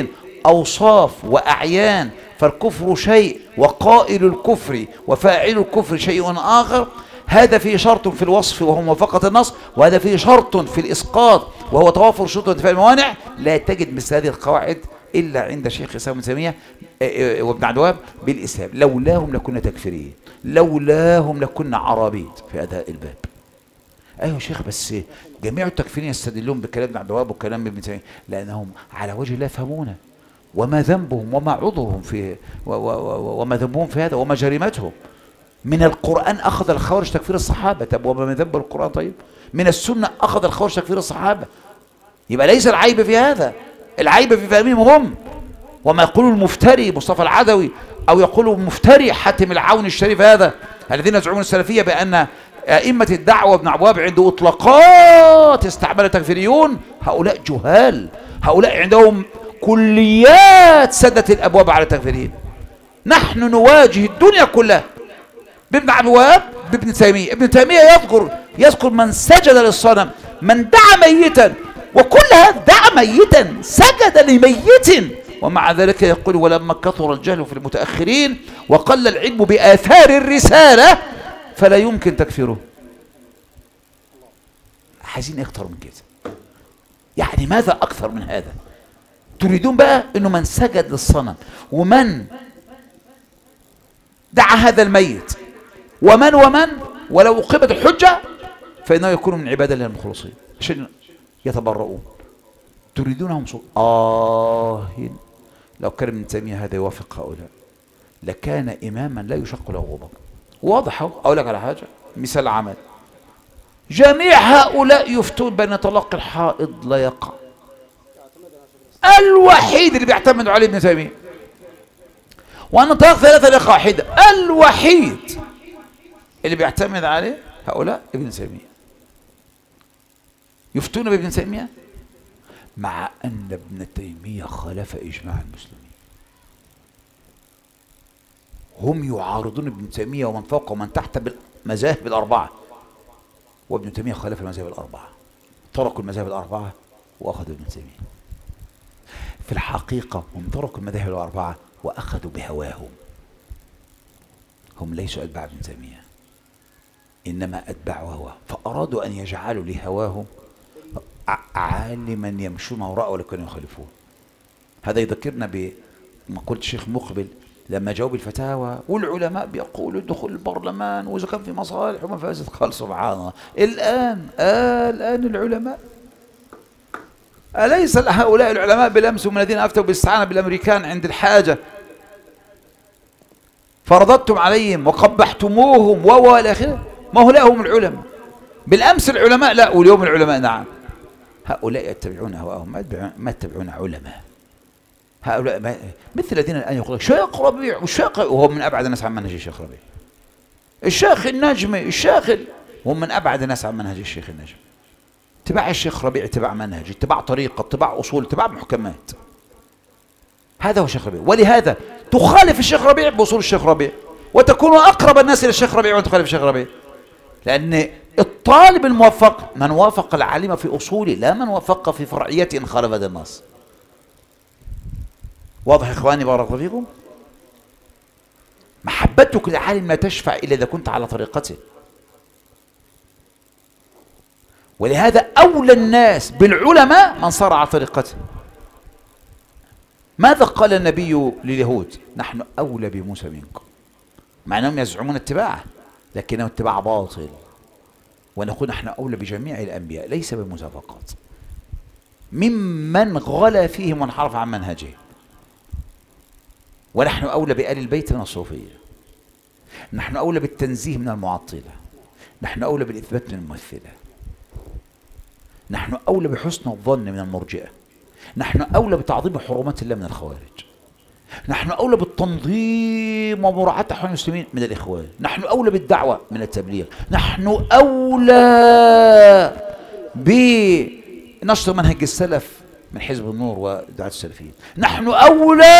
أوصاف وأعيان، فالكفر شيء وقائل الكفر وفاعل الكفر شيء آخر. هذا فيه شرط في الوصف وهو موافقة النص، وهذا فيه شرط في الإسقاط وهو توافر شروط وانتفاء الموانع. لا تجد مثل هذه القواعد إلا عند شيخ الإسلام ابن تيمية وابن عبد الوهاب بالإسلام. لولاهم لكنا تكفيريين، لولاهم لكنا عرابيد في هذا الباب. أيها شيخ، بس جميع التكفيرين يستدلون بكلام ابن عبد الوهاب وكلام ابن تيمية لأنهم على وجه لا يفهمونه، وما ذنبهم وما عذرهم في وما ذنبهم في هذا وما جريمتهم. من القرآن أخذ الخوارج تكفير الصحابة، طب وما ذنب القرآن؟ طيب من السنة أخذ الخوارج تكفير الصحابة. يبقى ليس العيب في هذا، العيب في فهمهم هم. وما يقول المفتري مصطفى العدوي أو يقول المفتري حاتم العون الشريف هذا الذين يزعمون السلفية بأن أئمة الدعوة ابن عبد الوهاب عنده إطلاقات استعمال تكفيريون، هؤلاء جهال، هؤلاء عندهم كليات سدت الأبواب على التكفيريين. نحن نواجه الدنيا كلها بابن عبد الوهاب بابن تيمية. ابن تيمية يذكر من سجد للصنم، من دعا ميتا، وكل هذا دعا ميتا سجد لميت، ومع ذلك يقول ولما كثر الجهل في المتأخرين وقل العلم بآثار الرسالة فلا يمكن تكفيره. عايزين اكتر من كده، يعني ماذا اكثر من هذا؟ تريدون بقى انه من سجد للصنم ومن دعا هذا الميت ومن ولو أقيمت الحجة فإنه يكون من عباد الله المخلصين عشان يتبرؤون. تريدونهم لو كان ابن تيمية هذا يوافق هؤلاء لكان إماما لا يشق له غبار. واضح. أقول لك على حاجة، مثال عمل، جميع هؤلاء يفتون بأن طلاق الحائض لا يقع. الوحيد اللي بيعتمد عليه ابن تيمية وأن طلاق ثلاثة لا يقع واحدة، الوحيد اللي بيعتمد عليه هؤلاء ابن تيمية. يفتون بابن تيمية مع أن ابن تيمية خالف إجماع المسلمين. هم يعارضون ابن تيمية ومن فوق ومن تحت بالمذاهب الأربعة، وابن تيمية خالف المذاهب الأربعة، تركوا المذاهب الأربعة وأخذوا ابن تيمية. في الحقيقة هم تركوا المذاهب الأربعة وأخذوا بهواهم. هم ليسوا أتباع ابن تيمية، إنما أتباع هواه، فأرادوا أن يجعلوا لهواهم عالما يمشون وراءه ولا كانوا يخالفون. هذا يذكرنا بما قلت الشيخ مقبل لما جاوب الفتاوى والعلماء بيقولوا دخول البرلمان وإذا كان في مصالح ومفاسد، قال سبحان الله الآن العلماء أليس هؤلاء العلماء بالأمس هم الذين أفتوا بالاستعانة بالأمريكان عند الحاجة فرضتم عليهم وقبحتموهم والى اخره؟ ما هؤلاء هم العلماء بالأمس، العلماء لا، واليوم العلماء نعم. هؤلاء يتبعون هواهم ما يتبعون علماء. هؤلاء مثل الذين الآن يقول شيخ ربيع وهو من أبعد الناس عن منهج الشيخ ربيع، الشيخ النجمي، الشيخ هم من أبعد الناس عن منهج الشيخ النجمي. اتباع الشيخ ربيع اتباع منهج، اتباع طريقة، اتباع أصول، اتباع محكمات. هذا هو الشيخ ربيع. ولهذا تخالف الشيخ ربيع بأصول الشيخ ربيع وتكون أقرب الناس إلى الشيخ ربيع وأنت تخالف الشيخ ربيع، لأن الطالب الموفق من وافق العالم في أصوله لا من وافق في فرعيته إن خالف هذا النص. واضح إخواني بارك الله فيكم؟ محبتك للعالم لا تشفع إلا إذا كنت على طريقته. ولهذا أولى الناس بالعلماء من صار على طريقته. ماذا قال النبي لليهود؟ نحن أولى بموسى منكم، مع أنهم يزعمون اتباعه لكنه اتباع باطل. ونقول نحن أولى بجميع الأنبياء ليس بموسى فقط، ممن غلا فيهم وانحرف عن منهجه. ونحن أولى بآل البيت من الصوفية، نحن أولى بالتنزيه من المعطلة، نحن أولى بالإثبات من الممثلة، نحن أولى بحسن الظن من المرجئة، نحن أولى بتعظيم حرمات الله من الخوارج، نحن أولى بالتنظيم ومراعاة أحوال المسلمين من الإخوان، نحن أولى بالدعوة من التبليغ، نحن أولى بنشر منهج السلف من حزب النور ودعاة السلفيين، نحن أولى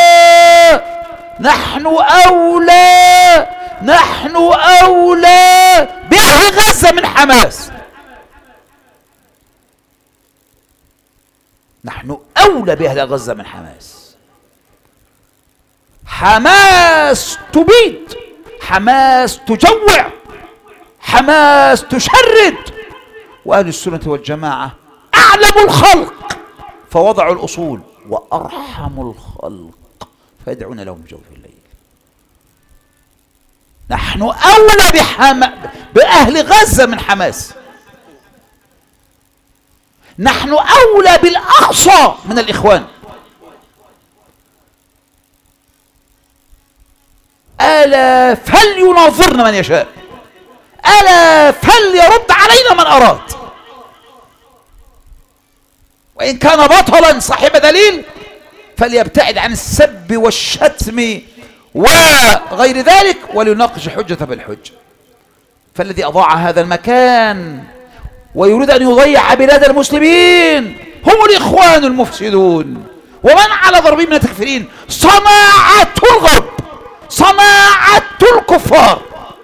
بأهل غزة من حماس، نحن أولى بأهل غزة من حماس. حماس تبيد، حماس تجوع، حماس تشرد. وأهل السنة والجماعة أعلم الخلق فوضعوا الأصول، وأرحم الخلق فيدعون لهم جوف الليل. نحن أولى بأهل غزة من حماس، نحن أولى بالأقصى من الإخوان. ألا فليناظرن من يشاء، ألا فليرد علينا من أراد، وإن كان بطلا صاحب دليل فليبتعد عن السب والشتم وغير ذلك، وليناقش الحجة بالحجة. فالذي أضاع هذا المكان ويريد أن يضيع بلاد المسلمين هم الإخوان المفسدون، ومن على ضربهم من التكفيرين. صناعة الغرب، صناعة الكفار،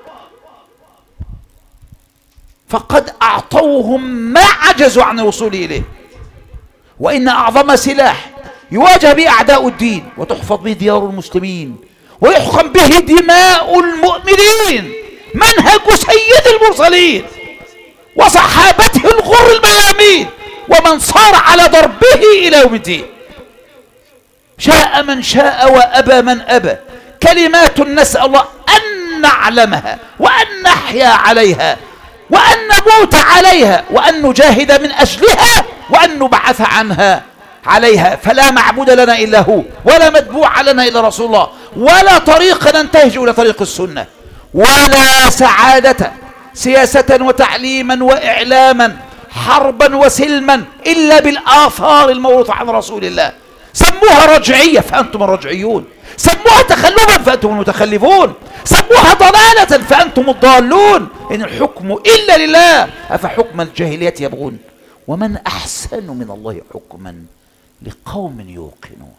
فقد أعطوهم ما عجزوا عن الوصول إليه. وإن أعظم سلاح يواجه به أعداء الدين وتحفظ به ديار المسلمين ويحكم به دماء المؤمنين منهج سيد المرسلين وصحابته الغر الميامين ومن صار على ضربه إلى يوم الدين. شاء من شاء وأبى من أبى. كلمات نسأل الله أن نعلمها وأن نحيا عليها وأن نموت عليها وأن نجاهد من أجلها وأن نبعث عنها عليها. فلا معبود لنا إلا هو، ولا متبوع لنا إلا رسول الله، ولا طريق ننتهج إلى طريق السنة، ولا سعادة سياسة وتعليما وإعلاما حربا وسلما إلا بالآثار الموروثة عن رسول الله. سموها رجعية فأنتم الرجعيون، سموها تخلفا فأنتم المتخلفون، سموها ضلالة فأنتم الضالون. إن الحكم إلا لله أفحكم الجاهلية يبغون ومن أحسن من الله حكما لقوم يوقنون.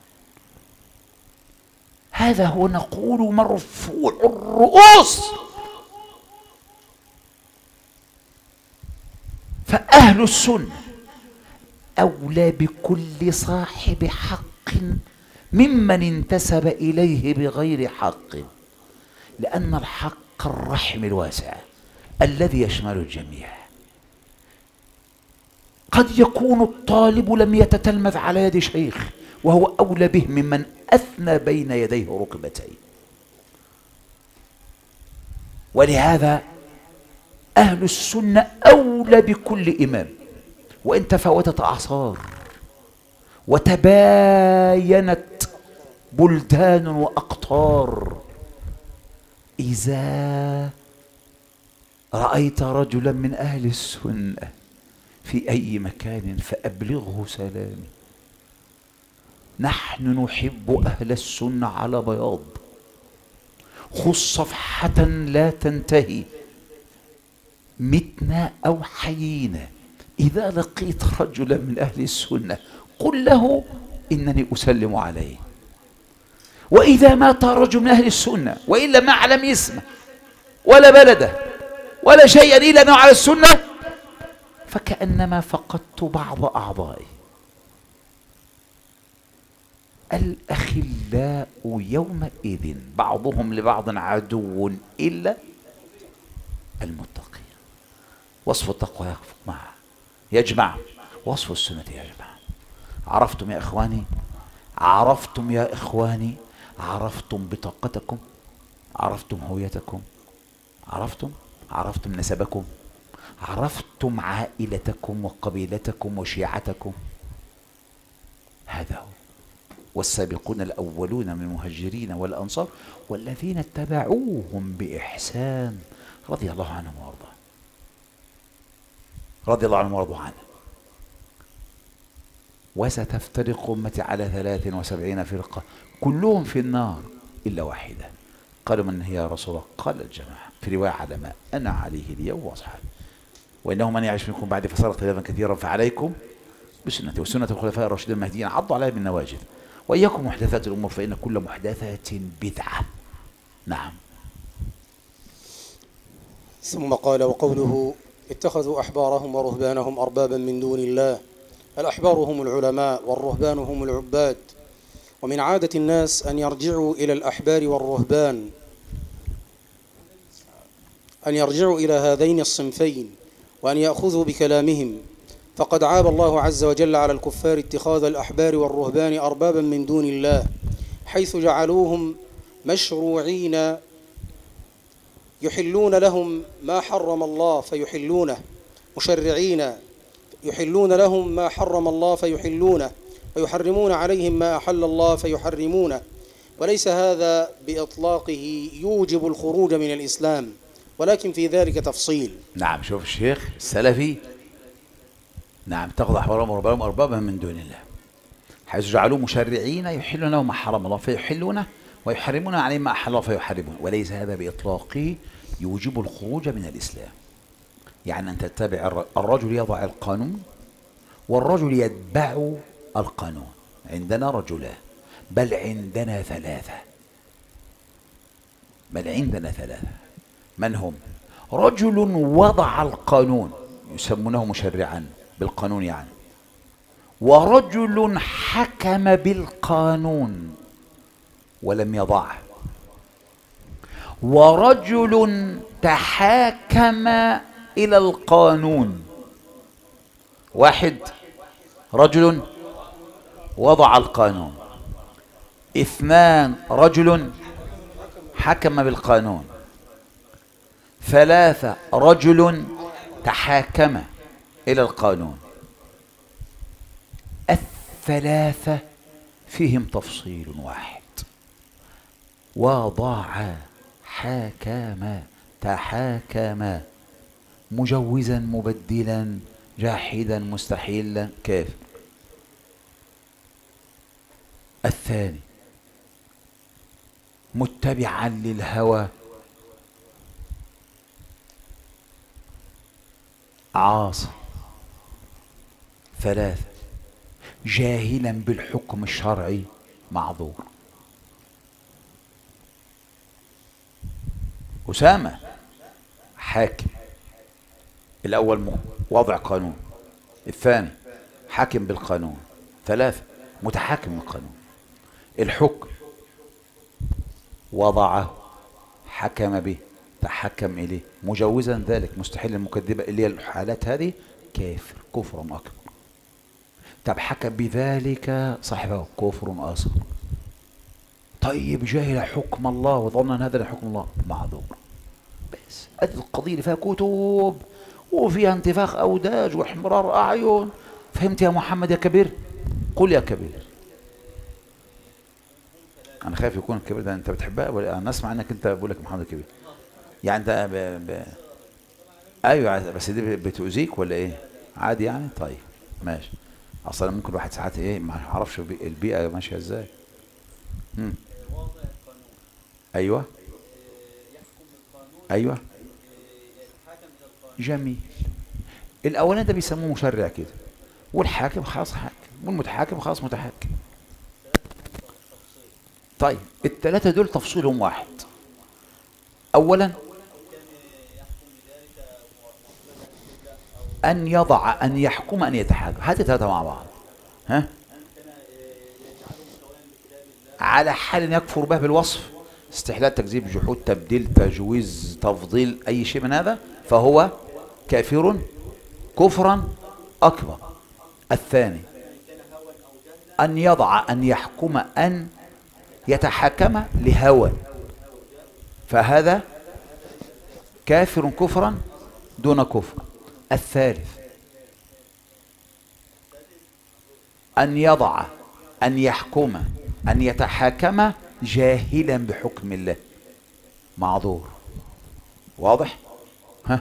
هذا هو نقول مرفوع الرؤوس. فأهل السنة أولى بكل صاحب حق ممن انتسب إليه بغير حق، لأن الحق الرحم الواسع الذي يشمل الجميع. قد يكون الطالب لم يتتلمذ على يد شيخ وهو أولى به ممن أثنى بين يديه ركبتين. ولهذا أهل السنة أولى بكل إمام. وإن تفاوتت أعصار وتباينت بلدان وأقطار، إذا رأيت رجلا من أهل السنة في أي مكان فأبلغه سلامي. نحن نحب أهل السنة على بياض، خذ صفحة لا تنتهي، متنا أو حيينا. إذا لقيت رجلا من أهل السنة قل له إنني أسلم عليه. وإذا مات رجل من أهل السنة وإلا ما أعلم اسمه ولا بلده ولا شيئا إلا أنه على السنة فكأنما فقدت بعض أعضائي. الأخلاء يومئذ بعضهم لبعض عدو إلا المتقين. وصف التقوى يجمع، وصف السنة يجمع. عرفتم يا إخواني؟ عرفتم يا إخواني؟ عرفتم بطاقتكم؟ عرفتم هويتكم؟ عرفتم نسبكم؟ عرفتم عائلتكم وقبيلتكم وشيعتكم؟ هذا هو. والسابقون الأولون من المهاجرين والأنصار والذين اتبعوهم بإحسان رضي الله عنهم وارضاهم. رضي الله عنهم وارضوا عنه. وستفترق أمتي على 73 فرقة كلهم في النار إلا واحدة. قالوا من هي يا رسول الله؟ قال الجماعة، في رواية على ما أنا عليه اليوم وأصحابي، وإنه من يعيش منكم بعد فسار اختلافا كثيرا فعليكم بسنتي وسنة الخلفاء الراشدين المهديين عضوا عليها بالنواجذ وإياكم محدثات الأمور فإن كل محدثة بدعة. نعم. ثم قال: وقوله اتخذوا أحبارهم ورهبانهم أربابا من دون الله. الأحبار هم العلماء والرهبان هم العباد، ومن عادة الناس أن يرجعوا إلى الأحبار والرهبان، أن يرجعوا إلى هذين الصنفين وأن يأخذوا بكلامهم، فقد عاب الله عز وجل على الكفار اتخاذ الأحبار والرهبان أربابا من دون الله، حيث جعلوهم مشروعين يحلون لهم ما حرم الله فيحلونه، مشرعين يحلون لهم ما حرم الله فيحلونه، ويحرمون عليهم ما أحل الله فيحرمونه، وليس هذا بإطلاقه يوجب الخروج من الإسلام، ولكن في ذلك تفصيل. نعم، شوف الشيخ السلفي، نعم، تأخذ أحبارهم ورهبانهم أربابا من دون الله، حيث جعلوا مشرعين يحلون لهم ما حرم الله فيحلونه، ويحرمون عليهم ما أحل الله فيحرمون، وليس هذا بإطلاقه يوجب الخروج من الإسلام. يعني أن تتبع الرجل يضع القانون والرجل يتبع القانون. عندنا رجلان، بل عندنا ثلاثة، من هم؟ رجل وضع القانون يسمونه مشرعا بالقانون يعني، ورجل حكم بالقانون ولم يضعه، ورجل تحاكم إلى القانون. واحد رجل وضع القانون، اثنان رجل حكم بالقانون، ثلاثة رجل تحاكم إلى القانون. الثلاثة فيهم تفصيل واحد: وضع، حاكم، تحاكم، مجوزا مبدلا، جاحدا مستحيلا، كيف؟ الثاني متبعا للهوى، عاصي. ثلاثة جاهلا بالحكم الشرعي، معذور. أسامة حاكم، الأول وضع قانون، الثاني حاكم بالقانون، ثلاثة متحاكم بالقانون. الحكم وضعه، حكم به، تحكم إليه، مجوزا ذلك، مستحيل المكذبة اللي هي الحالات هذه كافر كفر أكبر. طب حكم بذلك صاحبه كفر أصغر. طيب جاهل حكم الله وظن أن هذا حكم الله، معذور. بس هذه القضية اللي فيها كتب وفيها انتفاخ أوداج واحمرار أعين. فهمت يا محمد يا كبير؟ قل يا كبير. أنا خايف يكون الكبير ده أنت بتحبها، ولا أنا أسمع أنك أنت بقول لك محمد الكبير يعني أنت أيوة، بس دي بتؤذيك ولا إيه؟ عادي يعني. طيب ماشي. أصلا ممكن واحد ساعات إيه ما يعرفش البيئة ماشية إزاي. أيوة أيوة، جميل. الأولاني ده بيسموه مشرع كده، والحاكم خلاص حاكم، والمتحاكم خلاص متحاكم. طيب الثلاثة دول تفصيلهم واحد. أولا أن يضع، أن يحكم، أن يتحاكم، هذه الثلاثة مع بعض. ها؟ على حال يكفر به بالوصف، استحلال، تكذيب، جحود، تبديل، تجويز، تفضيل، أي شيء من هذا فهو كافر كفرا أكبر. الثاني أن يضع، أن يحكم، أن يتحكم لهوى، فهذا كافر كفرا دون كفر. الثالث أن يضع، أن يحكم، أن يتحاكم جاهلا بحكم الله، معذور. واضح؟ ها؟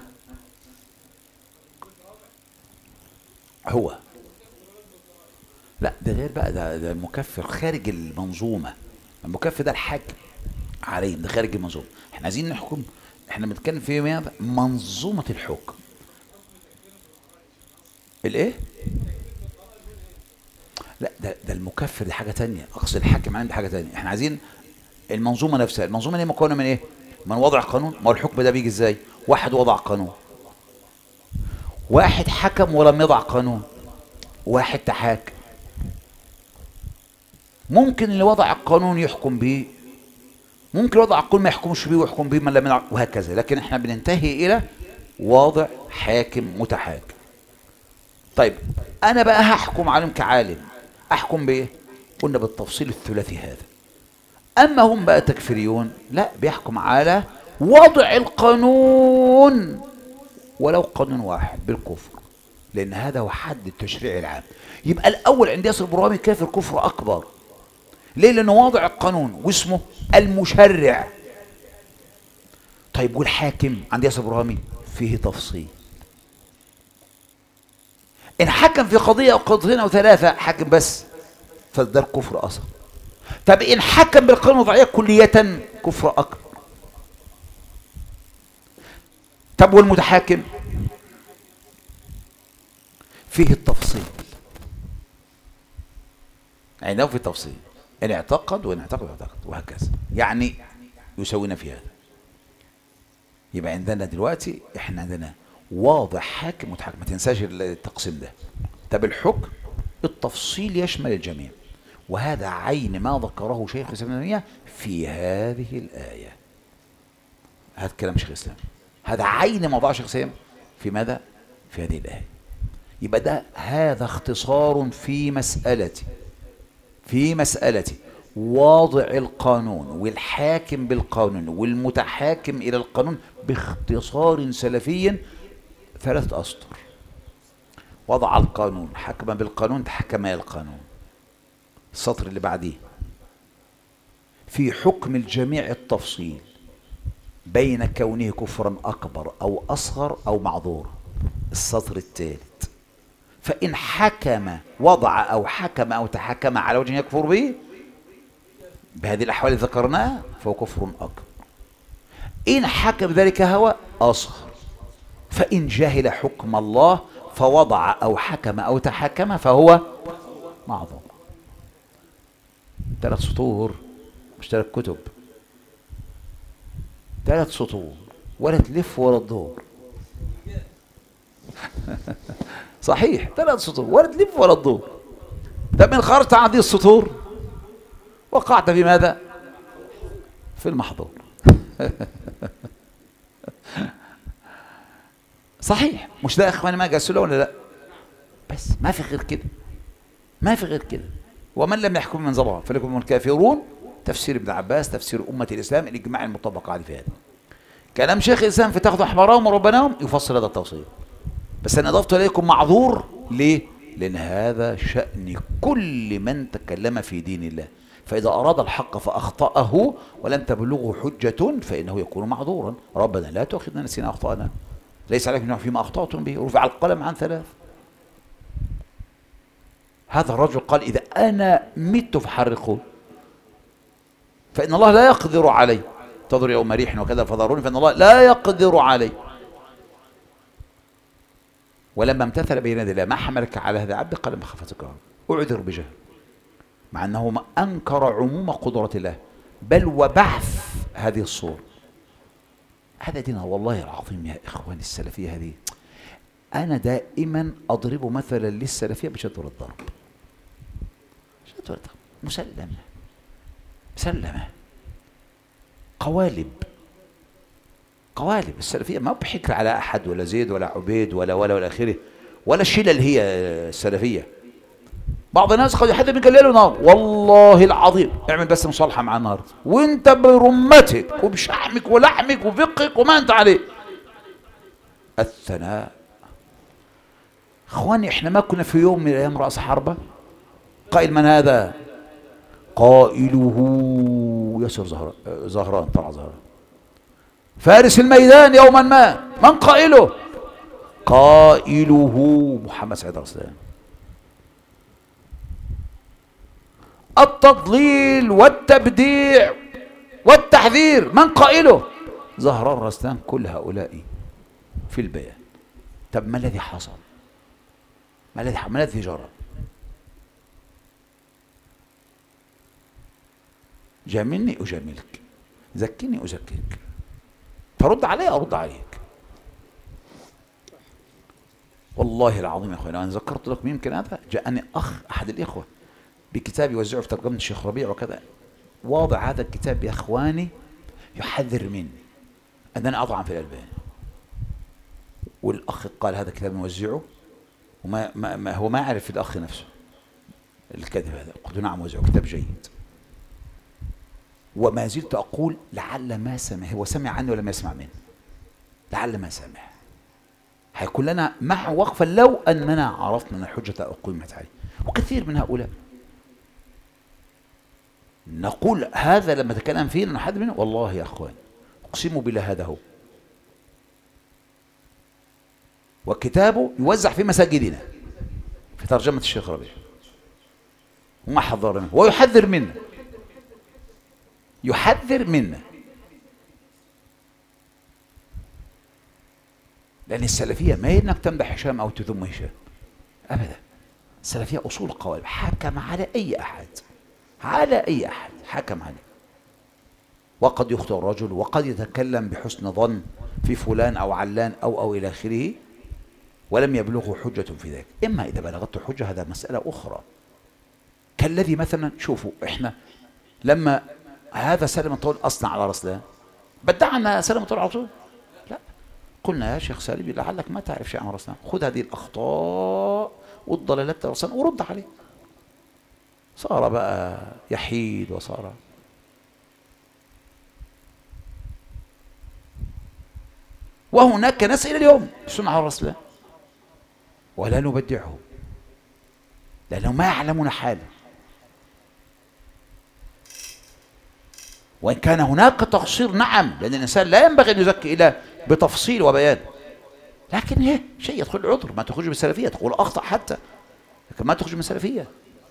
هو لا، ده غير بقى، ده المكفر خارج المنظومة. المكفر ده الحاكم عليهم، ده خارج المنظومة. احنا عايزين نحكم، احنا بنتكلم في منظومة الحكم. الايه؟ لا، ده المكفر دي حاجة تانية، اقصد الحاكم عندي حاجة تانية. احنا عايزين المنظومة نفسها. المنظومة دي مكونة من ايه؟ من وضع قانون. ما هو الحكم ده بيجي ازاي؟ واحد وضع قانون، واحد حكم ولم يضع قانون، واحد تحاكم. ممكن اللي وضع القانون يحكم به، ممكن وضع القانون ما يحكمش به ويحكم به من لم يضع، وهكذا. لكن احنا بننتهي الى واضع حاكم متحاكم. طيب انا بقى هحكم عليهم كعالم، احكم بايه؟ قلنا بالتفصيل الثلاثي هذا. اما هم بقى تكفيريون لا، بيحكم على وضع القانون ولو قانون واحد بالكفر، لان هذا هو حد التشريع العام. يبقى الاول عند ياسر برهامي كافر كفر اكبر. ليه؟ لانه واضع القانون واسمه المشرع. طيب والحاكم عند ياسر برهامي فيه تفصيل. ان حكم في قضيه او قضيتين او ثلاثه، حكم بس، فده الكفر اصلا. طب ان حكم بالقانون الوضعيه كليه، كفر اكبر. طب والمتحاكم فيه التفصيل، عندهم في التفصيل ان اعتقد وان اعتقد واعتقد وهكذا، يعني يسوينا في هذا. يبقى عندنا دلوقتي احنا عندنا واضح حاكم متحاكم، ما تنساش التقسيم ده. طب الحكم التفصيل يشمل الجميع، وهذا عين ما ذكره شيخ الاسلام ابن تيمية في هذه الآية. هذا كلام شيخ الاسلام، هذا عين ما ضع شيخ الاسلام في ماذا؟ في هذه الآية. يبقى ده هذا اختصار في مسألة واضع القانون والحاكم بالقانون والمتحاكم إلى القانون باختصار سلفي 3 أسطر. وضع القانون، حكم بالقانون، تحكم إلى القانون. السطر اللي بعديه في حكم الجميع التفصيل بين كونه كفرا أكبر أو أصغر أو معذور. السطر الثالث فإن حكم وضع أو حكم أو تحكم على وجه يكفر به بهذه الأحوال اللي ذكرناها فهو كفر أكبر. إن حكم ذلك هو أصغر. فإن جهل حكم الله فوضع أو حكم أو تحكم فهو معذور. 3 سطور، مش 3 كتب، 3 سطور، ولا تلف ولا تدور. صحيح 3 سطور، ولا تلف ولا تدور. طب إن خرجت عن هذه السطور وقعت في ماذا؟ في المحظور. صحيح، مش ده يا اخواني ما جالس له ولا لا؟ بس ما في غير كده، ما في غير كده. ومن لم يحكم من ظلم فليكن الكافرون، تفسير ابن عباس، تفسير أمة الإسلام، الإجماع المطبق عليه في هذا. كلام شيخ الإسلام في تاخذوا أحبارهم وربناهم يفسر هذا التفصيل. بس أنا أضفت إليكم معذور. ليه؟ لأن هذا شأن كل من تكلم في دين الله، فإذا أراد الحق فأخطأه ولم تبلغه حجة فإنه يكون معذورا. ربنا لا تؤاخذنا نسينا أخطأنا، ليس عليكم جناح فيما أخطأتم به، رفع القلم عن 3. هذا الرجل قال إذا أنا مت فحرقون، فإن الله لا يقدر علي. تضر يوم ريح وكذا فذروني، فإن الله لا يقدر علي. ولما امتثل بين يدي الله ما حملك على هذا عبد قال مخافتك أعذر بجهل، مع أنه ما أنكر عموم قدرة الله بل وبعث هذه الصور. هذا دينها والله العظيم يا إخواني. السلفية هذه أنا دائما أضرب مثلا للسلفية بجدول الضرب. جدول الضرب مسلمة قوالب. السلفية ما بحكر على أحد ولا زيد ولا عبيد ولا آخره، ولا الشلة اللي هي السلفية. بعض الناس قد يحدث منك الليل ونهار، والله العظيم اعمل بس مصالحة مع النهار وانت برمتك وبشحمك ولحمك وفقك وما انت عليه. الثناء. اخواني احنا ما كنا في يوم من الايام رأس حربة؟ قائل من هذا؟ قائله ياسر زهران طلع زهران فارس الميدان يوما ما. من قائله؟ قائله محمد سعيد رسلان. التضليل والتبديع والتحذير من قائله؟ زهران رسلان. كل هؤلاء في البيان. طب ما الذي حصل؟ ما الذي جرى؟ جاملني أجاملك، زكني أزكيك، ترد علي أرد عليك. والله العظيم يا أخواني أنا ذكرت لكم يمكن هذا. جاءني أخ أحد الإخوة بكتاب يوزعه في ترجمة الشيخ ربيع وكذا، واضع هذا الكتاب يا إخواني يحذر مني أن أنا أطعن في الألباني. والأخ قال هذا الكتاب نوزعه، وما هو ما يعرف الأخ نفسه الكذب هذا. قلت نعم وزعه، كتاب جيد. وما زلت أقول لعل ما سمع، هو سمع عني ولا ما يسمع منه، لعل ما سمع. هيكون لنا معه وقفا لو أننا عرفنا أن الحجة أقيمت عليه. وكثير من هؤلاء نقول هذا لما تكلم فيه نحد منه، والله يا أخوان أقسم بالله هذا هو. وكتابه يوزع في مساجدنا في ترجمة الشيخ ربيع، وما حذر منه ويحذر منا، يحذر منا. لأن السلفية ما هي إنك تمدح هشام أو تذم هشام أبدا. السلفية أصول قوالب، حكم على أي أحد، على أي أحد حكم عليه. وقد يخطئ الرجل وقد يتكلم بحسن ظن في فلان أو علان أو إلى آخره، ولم يبلغه حجة في ذلك. إما إذا بلغته حجة هذا مسألة أخرى. كالذي مثلا شوفوا إحنا لما هذا سالم الطول أصنع على رسلان، بدعنا سالم الطول على طول؟ لا، قلنا يا شيخ سالم لعلك ما تعرف شيء عن رسلان، خذ هذه الأخطاء والضلالات رسلان ورد عليه. صار بقى يحيد وصار. وهناك ناس إلى اليوم يسمعون على رسلان ولا نبدعهم لأنهم ما يعلمون حاله. وإن كان هناك تقصير نعم، لأن الإنسان لا ينبغي أن يزكي إلا بتفصيل وبيان، لكن هي شيء يدخل العذر. ما تخرج من السلفية، تقول أخطأ حتى، لكن ما تخرج من السلفية.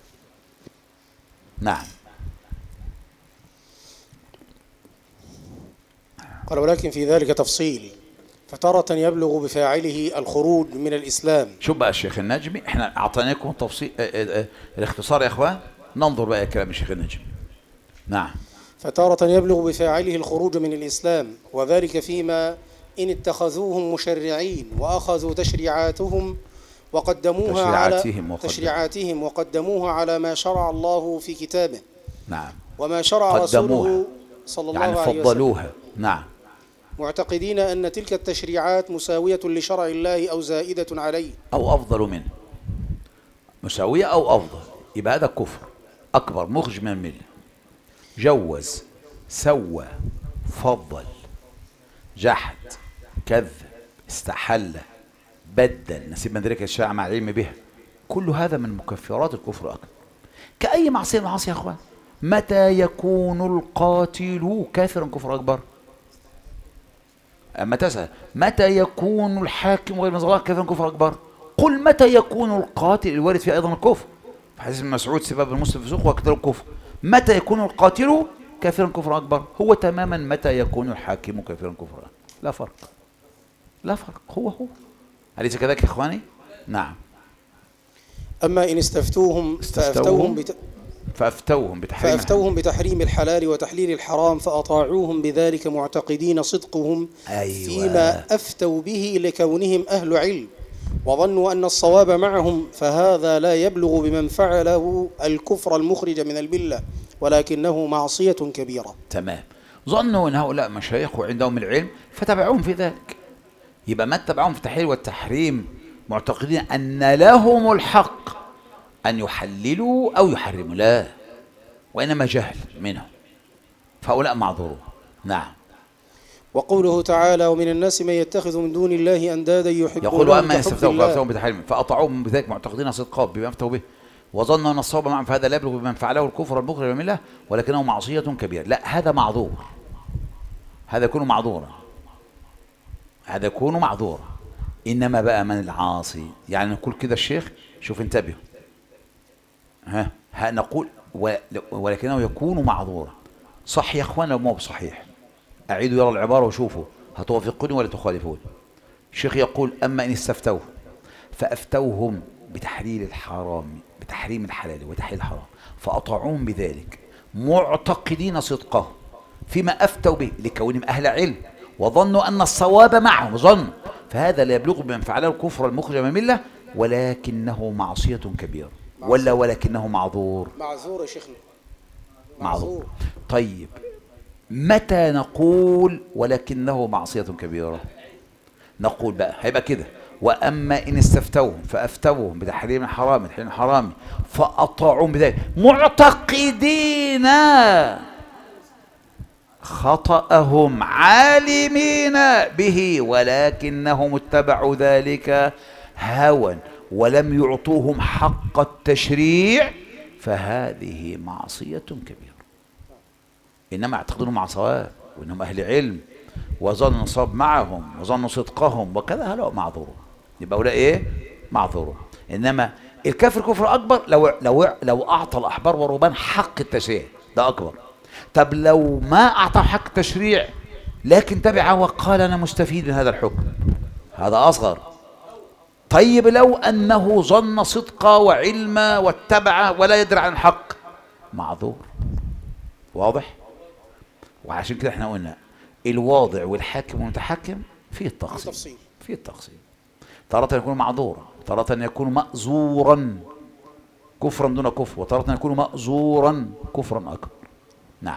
نعم. قال ولكن في ذلك تفصيل، فتارة يبلغ بفاعله الخروج من الإسلام. شوف بقى الشيخ النجمي، احنا أعطيناكم تفصيل الاختصار يا إخوان، ننظر بقى كلام الشيخ النجمي. نعم. فتارة يبلغ بفاعله الخروج من الإسلام، وذلك فيما إن اتخذوهم مشرعين وأخذوا تشريعاتهم وقدموها على ما شرع الله في كتابه. نعم. وما شرع رسوله صلى الله عليه وسلم، فضلوها. نعم. معتقدين أن تلك التشريعات مساوية لشرع الله أو زائدة عليه أو أفضل منه. مساوية أو أفضل، يبقى هذا كفر أكبر مخرج من الملة. جوز، سوى، فضل، جحد، كذب، استحل، بدل، نسيب مدركة الشرع مع العلم بها، كل هذا من مكفرات الكفر أكبر. كأي معصية من المعاصي يا أخوان. متى يكون القاتل كافرا كفر أكبر؟ أما تسأل متى يكون الحاكم غير مظلوم كافرا كفر أكبر؟ قل متى يكون القاتل الوارد فيه أيضا الكفر، في حديث ابن مسعود سباب المسلم فسوق وقتل الكفر. متى يكون القاتل كافرا كفر أكبر؟ هو تماما متى يكون الحاكم كافرا كفرا. لا فرق، لا فرق، هو أليس كذلك يا إخواني؟ نعم. أما إن استفتوهم فأفتوهم بتحريم الحلال وتحليل الحرام فأطاعوهم بذلك معتقدين صدقهم فيما أفتوا به لكونهم أهل علم، وظنوا أن الصواب معهم، فهذا لا يبلغ بمن فعله الكفر المخرج من الملة، ولكنه معصية كبيرة. تمام. ظنوا أن هؤلاء مشايخ وعندهم العلم فتبعوهم في ذلك. يبقى ما اتبعوهم في التحليل والتحريم معتقدين أن لهم الحق أن يحللوا أو يحرموا، لا، وإنما جهل منهم، فهؤلاء معذورون. نعم. وقوله تعالى ومن الناس من يتخذ من دون الله أندادا يحبونهم يقول وأما يستفتون فأفتوهم بتحريم فأطاعوهم بذلك معتقدين صدقا بما أفتوا به وظنوا أن الصواب معهم، فهذا لا يبلغ بمن فعله الكفر المخرج من الملة ولكنه معصية كبيرة. لا، هذا معذور، هذا يكون معذورا، هذا يكون معذورا. إنما بقى من العاصي، يعني نقول كده الشيخ شوف انتبهوا، نقول ولكنه يكون معذورا. صح يا اخوان لو مو بصحيح؟ اعيدوا يرى العباره وشوفوا هتوافقوني ولا تخالفون. الشيخ يقول اما ان استفتوه فافتوهم بتحليل الحرام، بتحريم الحلال وتحليل الحرام، فاطاعوهم بذلك معتقدين صدقه فيما افتوا به لكونهم اهل علم، وظنوا ان الصواب معهم، ظن، فهذا لا يبلغ بمن فعله الكفر المخرج من المله ولكنه معصيه كبيره. ولا ولكنه معذور؟ معذور يا شيخنا، معذور. طيب متى نقول ولكنه معصية كبيرة؟ نقول بقى هيبقى كده: وأما إن استفتوهم فأفتوهم بتحريم حرام تحريم حرام فأطاعوهم بذلك معتقدين خطأهم عالمين به ولكنهم اتبعوا ذلك هوى ولم يعطوهم حق التشريع فهذه معصية كبيرة. إنما اعتقدوا مع صواب وإنهم أهل علم وظنوا صاب معهم وظنوا صدقهم وكذا، هؤلاء معذورون. يبقى هؤلاء إيه؟ معذورون. إنما الكافر كفر أكبر لو أعطى الأحبار والرهبان حق التشريع، ده أكبر. طب لو ما أعطى حق التشريع لكن تبعه وقال أنا مستفيد من هذا الحكم، هذا أصغر. طيب لو أنه ظن صدق وعلم واتبع ولا يدري عن الحق، معذور. واضح؟ وعشان كده احنا قلنا الواضع والحاكم والمتحكم فيه التفصيل، فيه التفصيل. تارة يكون معذورا، تارة يكون مأزورا كفرا دون كفر، وتارة يكون مأزورا كفرا أكبر. نعم.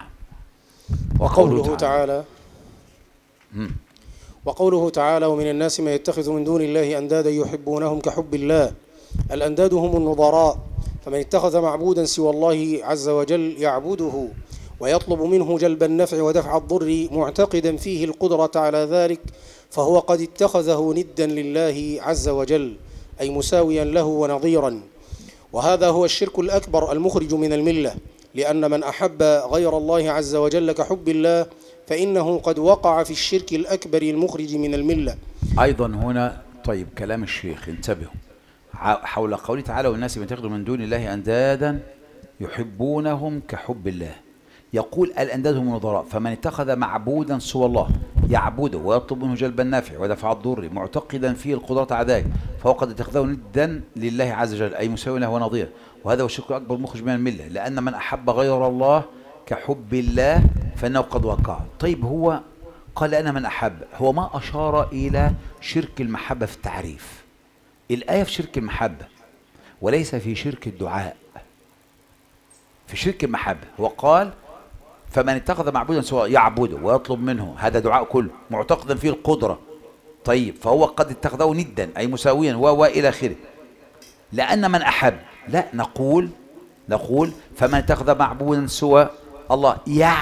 وقوله تعالى ومن الناس من يتخذ من دون الله أندادا يحبونهم كحب الله. الأنداد هم النظراء، فمن اتخذ معبودا سوى الله عز وجل يعبده ويطلب منه جلب النفع ودفع الضر معتقدا فيه القدرة على ذلك فهو قد اتخذه ندا لله عز وجل، أي مساويا له ونظيرا. وهذا هو الشرك الأكبر المخرج من الملة، لأن من أحب غير الله عز وجل كحب الله فإنه قد وقع في الشرك الأكبر المخرج من الملة. أيضا هنا طيب كلام الشيخ انتبهوا حول قوله تعالى والناس من يتخذوا من دون الله أندادا يحبونهم كحب الله. يقول الأنداد هم النظراء، فمن اتخذ معبودا سوى الله يعبده ويطلب منه جلب النافع ودفع الضر معتقدا فيه القدرة على ذلك فهو قد اتخذه ندا لله عز وجل، أي مساوي له ونظير. وهذا هو الشرك الأكبر مخرج من الملة، لأن من أحب غير الله كحب الله فإنه قد وقع. طيب هو قال أنا من أحب، هو ما أشار إلى شرك المحبة في التعريف. الآية في شرك المحبة وليس في شرك الدعاء. في شرك المحبة هو قال فمن اتخذ معبودا سواء يعبده ويطلب منه، هذا دعاء كله معتقدا فيه القدرة. طيب فهو قد اتخذه ندا أي مساويا وإلى آخره. لأن من أحب لا نقول فمن اتخذ معبودا سوى الله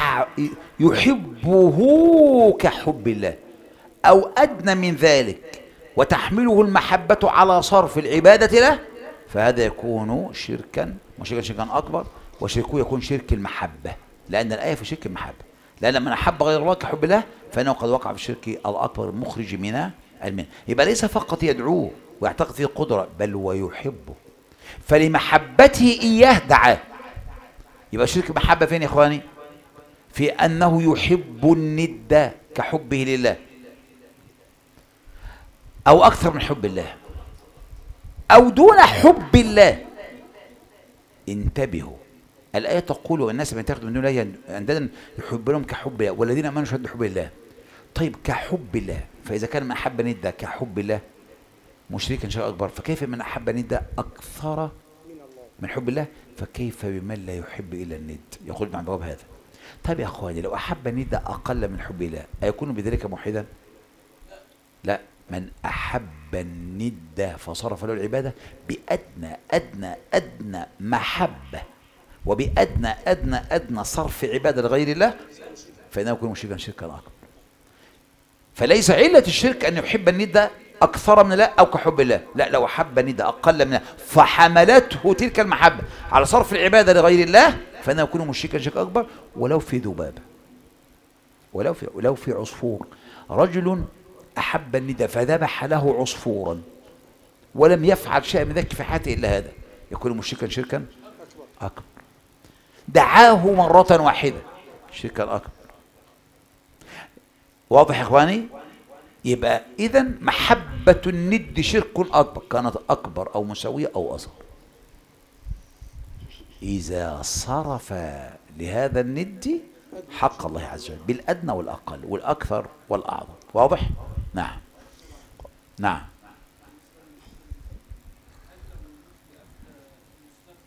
يحبه كحب الله أو أدنى من ذلك وتحمله المحبة على صرف العبادة له، فهذا يكون شركا شركا أكبر، وشركه يكون شرك المحبة، لأن الآية في شرك المحبة. لأن من أحب غير الله كحب الله فإنه قد وقع في الشرك الأكبر المخرج من المن. يبقى ليس فقط يدعوه ويعتقد فيه القدرة بل ويحبه، فلمحبته إياه دعاه. يبقى شرك المحبة فين يا إخواني؟ في أنه يحب الند كحبه لله أو أكثر من حب الله أو دون حب الله. انتبهوا، الآية تقول والناس من يتخذوا من دون الله أندادا يحبونهم كحب الله والذين آمنوا يشهدوا بحب الله. طيب كحب الله، فإذا كان من أحب ند كحب الله مشركا شيء أكبر، فكيف من أحب ند أكثر من حب الله؟ فكيف بمن لا يحب إلا الند؟ يقول ابن عبد هذا. طيب يا أخواني لو أحب ند أقل من حب الله أيكون بذلك موحدا؟ لا، من أحب الند فصرف له العبادة بأدنى أدنى أدنى محبة وبأدنى أدنى أدنى صرف عبادة لغير الله فإنه يكون مشركا شركا أكبر. فليس علة الشرك أن يحب الند أكثر من الله أو كحب الله، لا، لو أحب الند أقل منه فحملته تلك المحبة على صرف العبادة لغير الله فإنه يكون مشركا شركا أكبر. ولو في ذبابة، ولو في عصفور، رجل أحب الند فذبح له عصفورا ولم يفعل شيء من ذلك في حياته إلا هذا، يكون مشركا شركا أكبر. دعاه مرة واحدة، شركا أكبر. واضح يا إخواني؟ يبقى إذن محبة الند شرك أكبر، كانت أكبر أو مساوية أو أصغر. إذا صرف لهذا الند حق الله عز وجل بالأدنى والأقل والأكثر والأعظم. واضح؟ نعم نعم.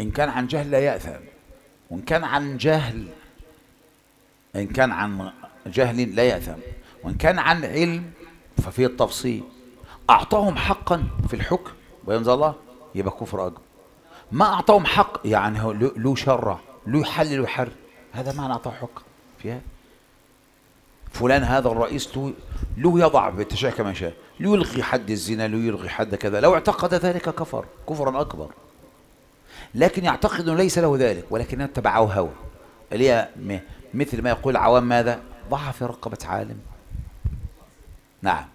إن كان عن جهل لا يأثم، وإن كان عن جهل، إن كان عن جهل لا يأثم، وإن كان عن علم ففيه التفصيل. أعطاهم حقا في الحكم وينزل الله يبقى كفر أكبر. ما أعطاهم حق يعني هو له شرع، له يحلل ويحرم، هذا معنى أعطاه حق فيها. فلان هذا الرئيس له يضع بالتشاء كما شاء، له يلغي حد الزنا، له يلغي حد كذا، لو اعتقد ذلك كفر كفرا أكبر. لكن يعتقد أنه ليس له ذلك، ولكنه اتبعه هوى، اللي هي مثل ما يقول العوام ماذا؟ ضع في رقبة عالم. نعم.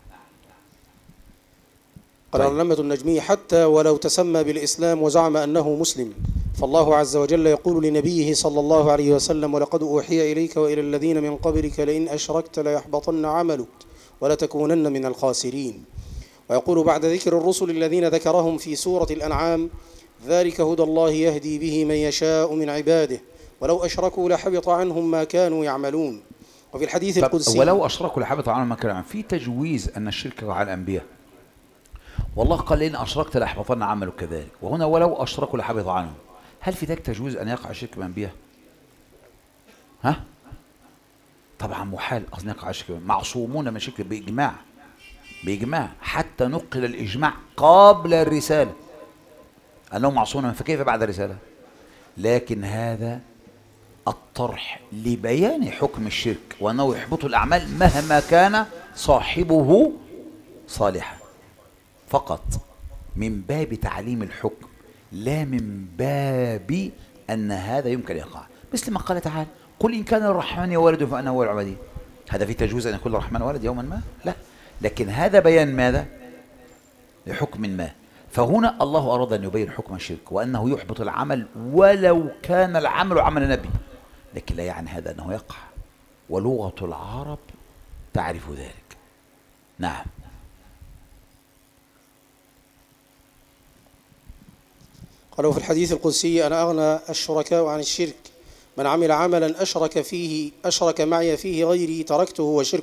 قال العلامة النجمي: حتى ولو تسمى بالإسلام وزعم أنه مسلم، فالله عز وجل يقول لنبيه صلى الله عليه وسلم: ولقد أوحي إليك وإلى الذين من قبلك لئن أشركت ليحبطن عملك ولتكونن من الخاسرين. ويقول بعد ذكر الرسل الذين ذكرهم في سورة الأنعام: ذلك هدى الله يهدي به من يشاء من عباده ولو أشركوا لحبط عنهم ما كانوا يعملون. وفي الحديث القدسي: ولو أشركوا لحبط عنهم ما كانوا يعملون. في تجويز أن الشرك على الأنبياء، والله قال لئن أشركت لأحبطن عملك كذلك، وهنا ولو أشركوا لحبط عنهم. هل في ذلك تجويز أن يقع الشرك بالأنبياء؟ ها؟ طبعا محال أن يقع الشرك، معصومون من الشرك بإجماع حتى نقل الإجماع قبل الرسالة أنهم معصومون، فكيف بعد الرسالة؟ لكن هذا الطرح لبيان حكم الشرك وأنه يحبط الأعمال مهما كان صاحبه صالحا، فقط من باب تعليم الحكم، لا من باب أن هذا يمكن يقع. مثل ما قال تعالى: قل إن كان الرحمن ولد فأنا هو العبادين. هذا في تجوز أن يكون الرحمن ولد يوما ما؟ لا، لكن هذا بيان ماذا؟ لحكم ما. فهنا الله أراد أن يبين حكم الشرك وأنه يحبط العمل ولو كان العمل عمل نبي، لكن لا يعني هذا أنه يقع، ولغة العرب تعرف ذلك. نعم. قالوا في الحديث القدسي: أنا أغنى الشركاء عن الشرك، من عمل عملا أشرك معي فيه غيري تركته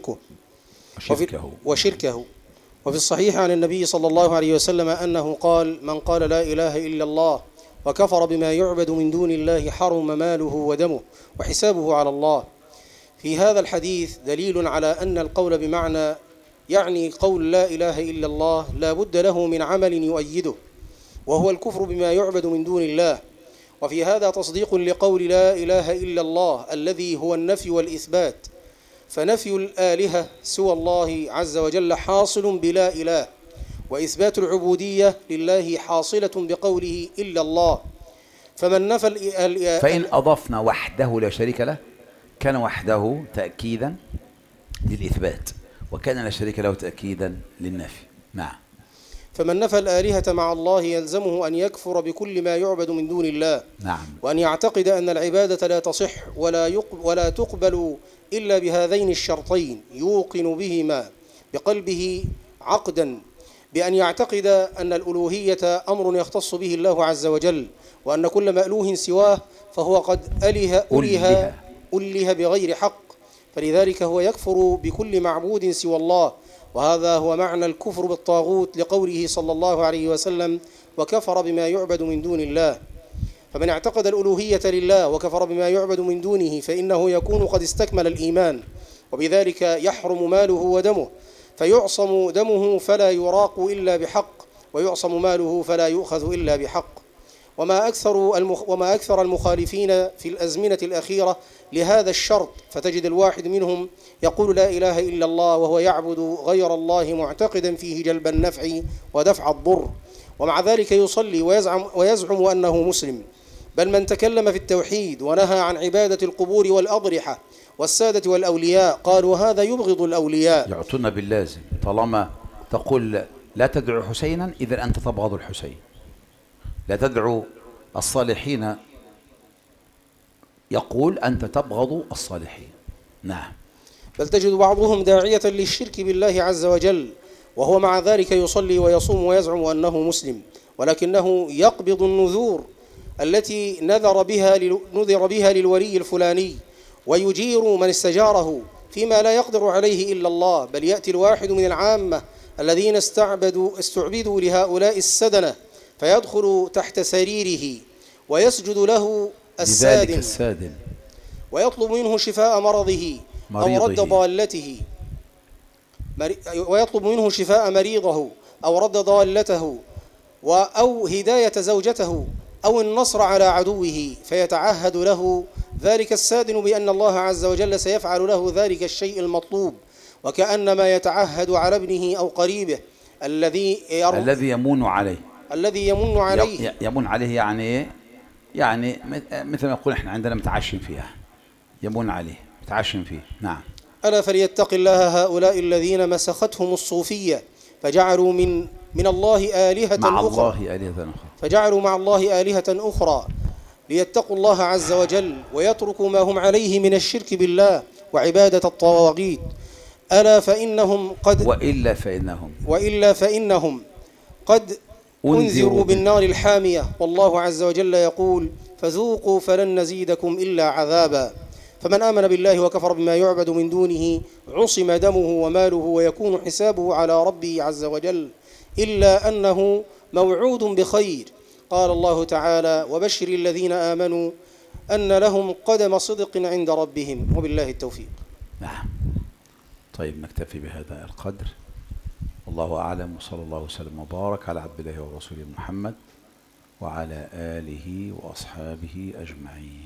وشركه. وفي الصحيح عن النبي صلى الله عليه وسلم أنه قال: من قال لا إله إلا الله وكفر بما يعبد من دون الله حرم ماله ودمه وحسابه على الله. في هذا الحديث دليل على أن القول بمعنى يعني قول لا إله إلا الله لا بد له من عمل يؤيده، وهو الكفر بما يعبد من دون الله. وفي هذا تصديق لقول لا إله إلا الله الذي هو النفي والإثبات، فنفي الآلهة سوى الله عز وجل حاصل بلا إله، وإثبات العبودية لله حاصلة بقوله إلا الله. فمن نفى فإن أضفنا وحده لا شريك له كان وحده تأكيدا للإثبات، وكان لا شريك له تأكيدا للنفي. نعم. فمن نفى الآلهة مع الله يلزمه أن يكفر بكل ما يعبد من دون الله. نعم. وأن يعتقد أن العبادة لا تصح ولا تقبل إلا بهذين الشرطين، يوقن بهما بقلبه عقدا، بأن يعتقد أن الألوهية أمر يختص به الله عز وجل، وأن كل مألوه سواه فهو قد أله بغير حق، فلذلك هو يكفر بكل معبود سوى الله. وهذا هو معنى الكفر بالطاغوت لقوله صلى الله عليه وسلم: وكفر بما يعبد من دون الله. فمن اعتقد الألوهية لله وكفر بما يعبد من دونه فإنه يكون قد استكمل الإيمان، وبذلك يحرم ماله ودمه، فيعصم دمه فلا يراق إلا بحق، ويعصم ماله فلا يؤخذ إلا بحق. وما أكثر المخالفين في الأزمنة الأخيرة لهذا الشرط، فتجد الواحد منهم يقول لا إله إلا الله وهو يعبد غير الله معتقدا فيه جلب النفع ودفع الضر، ومع ذلك يصلي ويزعم أنه مسلم. بل من تكلم في التوحيد ونهى عن عبادة القبور والأضرحة والسادة والأولياء قالوا هذا يبغض الأولياء. يعطون باللازم، طالما تقول لا تدعو حسينا إذا أنت تبغض الحسين، لا تدعو الصالحين يقول أنت تبغض الصالحين. نعم. بل تجد بعضهم داعية للشرك بالله عز وجل وهو مع ذلك يصلي ويصوم ويزعم أنه مسلم، ولكنه يقبض النذور التي نذر بها للولي الفلاني، ويجير من استجاره فيما لا يقدر عليه إلا الله. بل يأتي الواحد من العامة الذين استعبدوا لهؤلاء السدنة فيدخل تحت سريره ويسجد له لذلك السادن السادن ويطلب منه شفاء مرضه أو رد ضالته، ويطلب منه شفاء مريضه أو رد ضالته أو هداية زوجته أو النصر على عدوه، فيتعهد له ذلك السادن بأن الله عز وجل سيفعل له ذلك الشيء المطلوب، وكأنما يتعهد على ابنه أو قريبه الذي يمون عليه. يمون عليه يعني مثل ما يقول احنا عندنا متعشم فيها، يمون عليه متعشم فيه. نعم. ألا فليتق الله هؤلاء الذين مسختهم الصوفية فجعلوا من الله آلهة أخرى، فجعلوا مع الله آلهة أخرى ليتقوا الله عز وجل ويتركوا ما هم عليه من الشرك بالله وعبادة الطواغيت. ألا فإنهم قد وإلا فإنهم قد أنذروا بالنار الحامية، والله عز وجل يقول فذوقوا فلن نزيدكم إلا عذابا. فمن آمن بالله وكفر بما يعبد من دونه عصم دمه وماله ويكون حسابه على ربه عز وجل، إلا أنه موعود بخير. قال الله تعالى وبشر الذين آمنوا أن لهم قدم صدق عند ربهم، وبالله التوفيق. نعم. طيب نكتفي بهذا القدر، والله أعلم، وصلى الله وسلم وبارك على عبد الله ورسوله محمد وعلى آله وأصحابه أجمعين.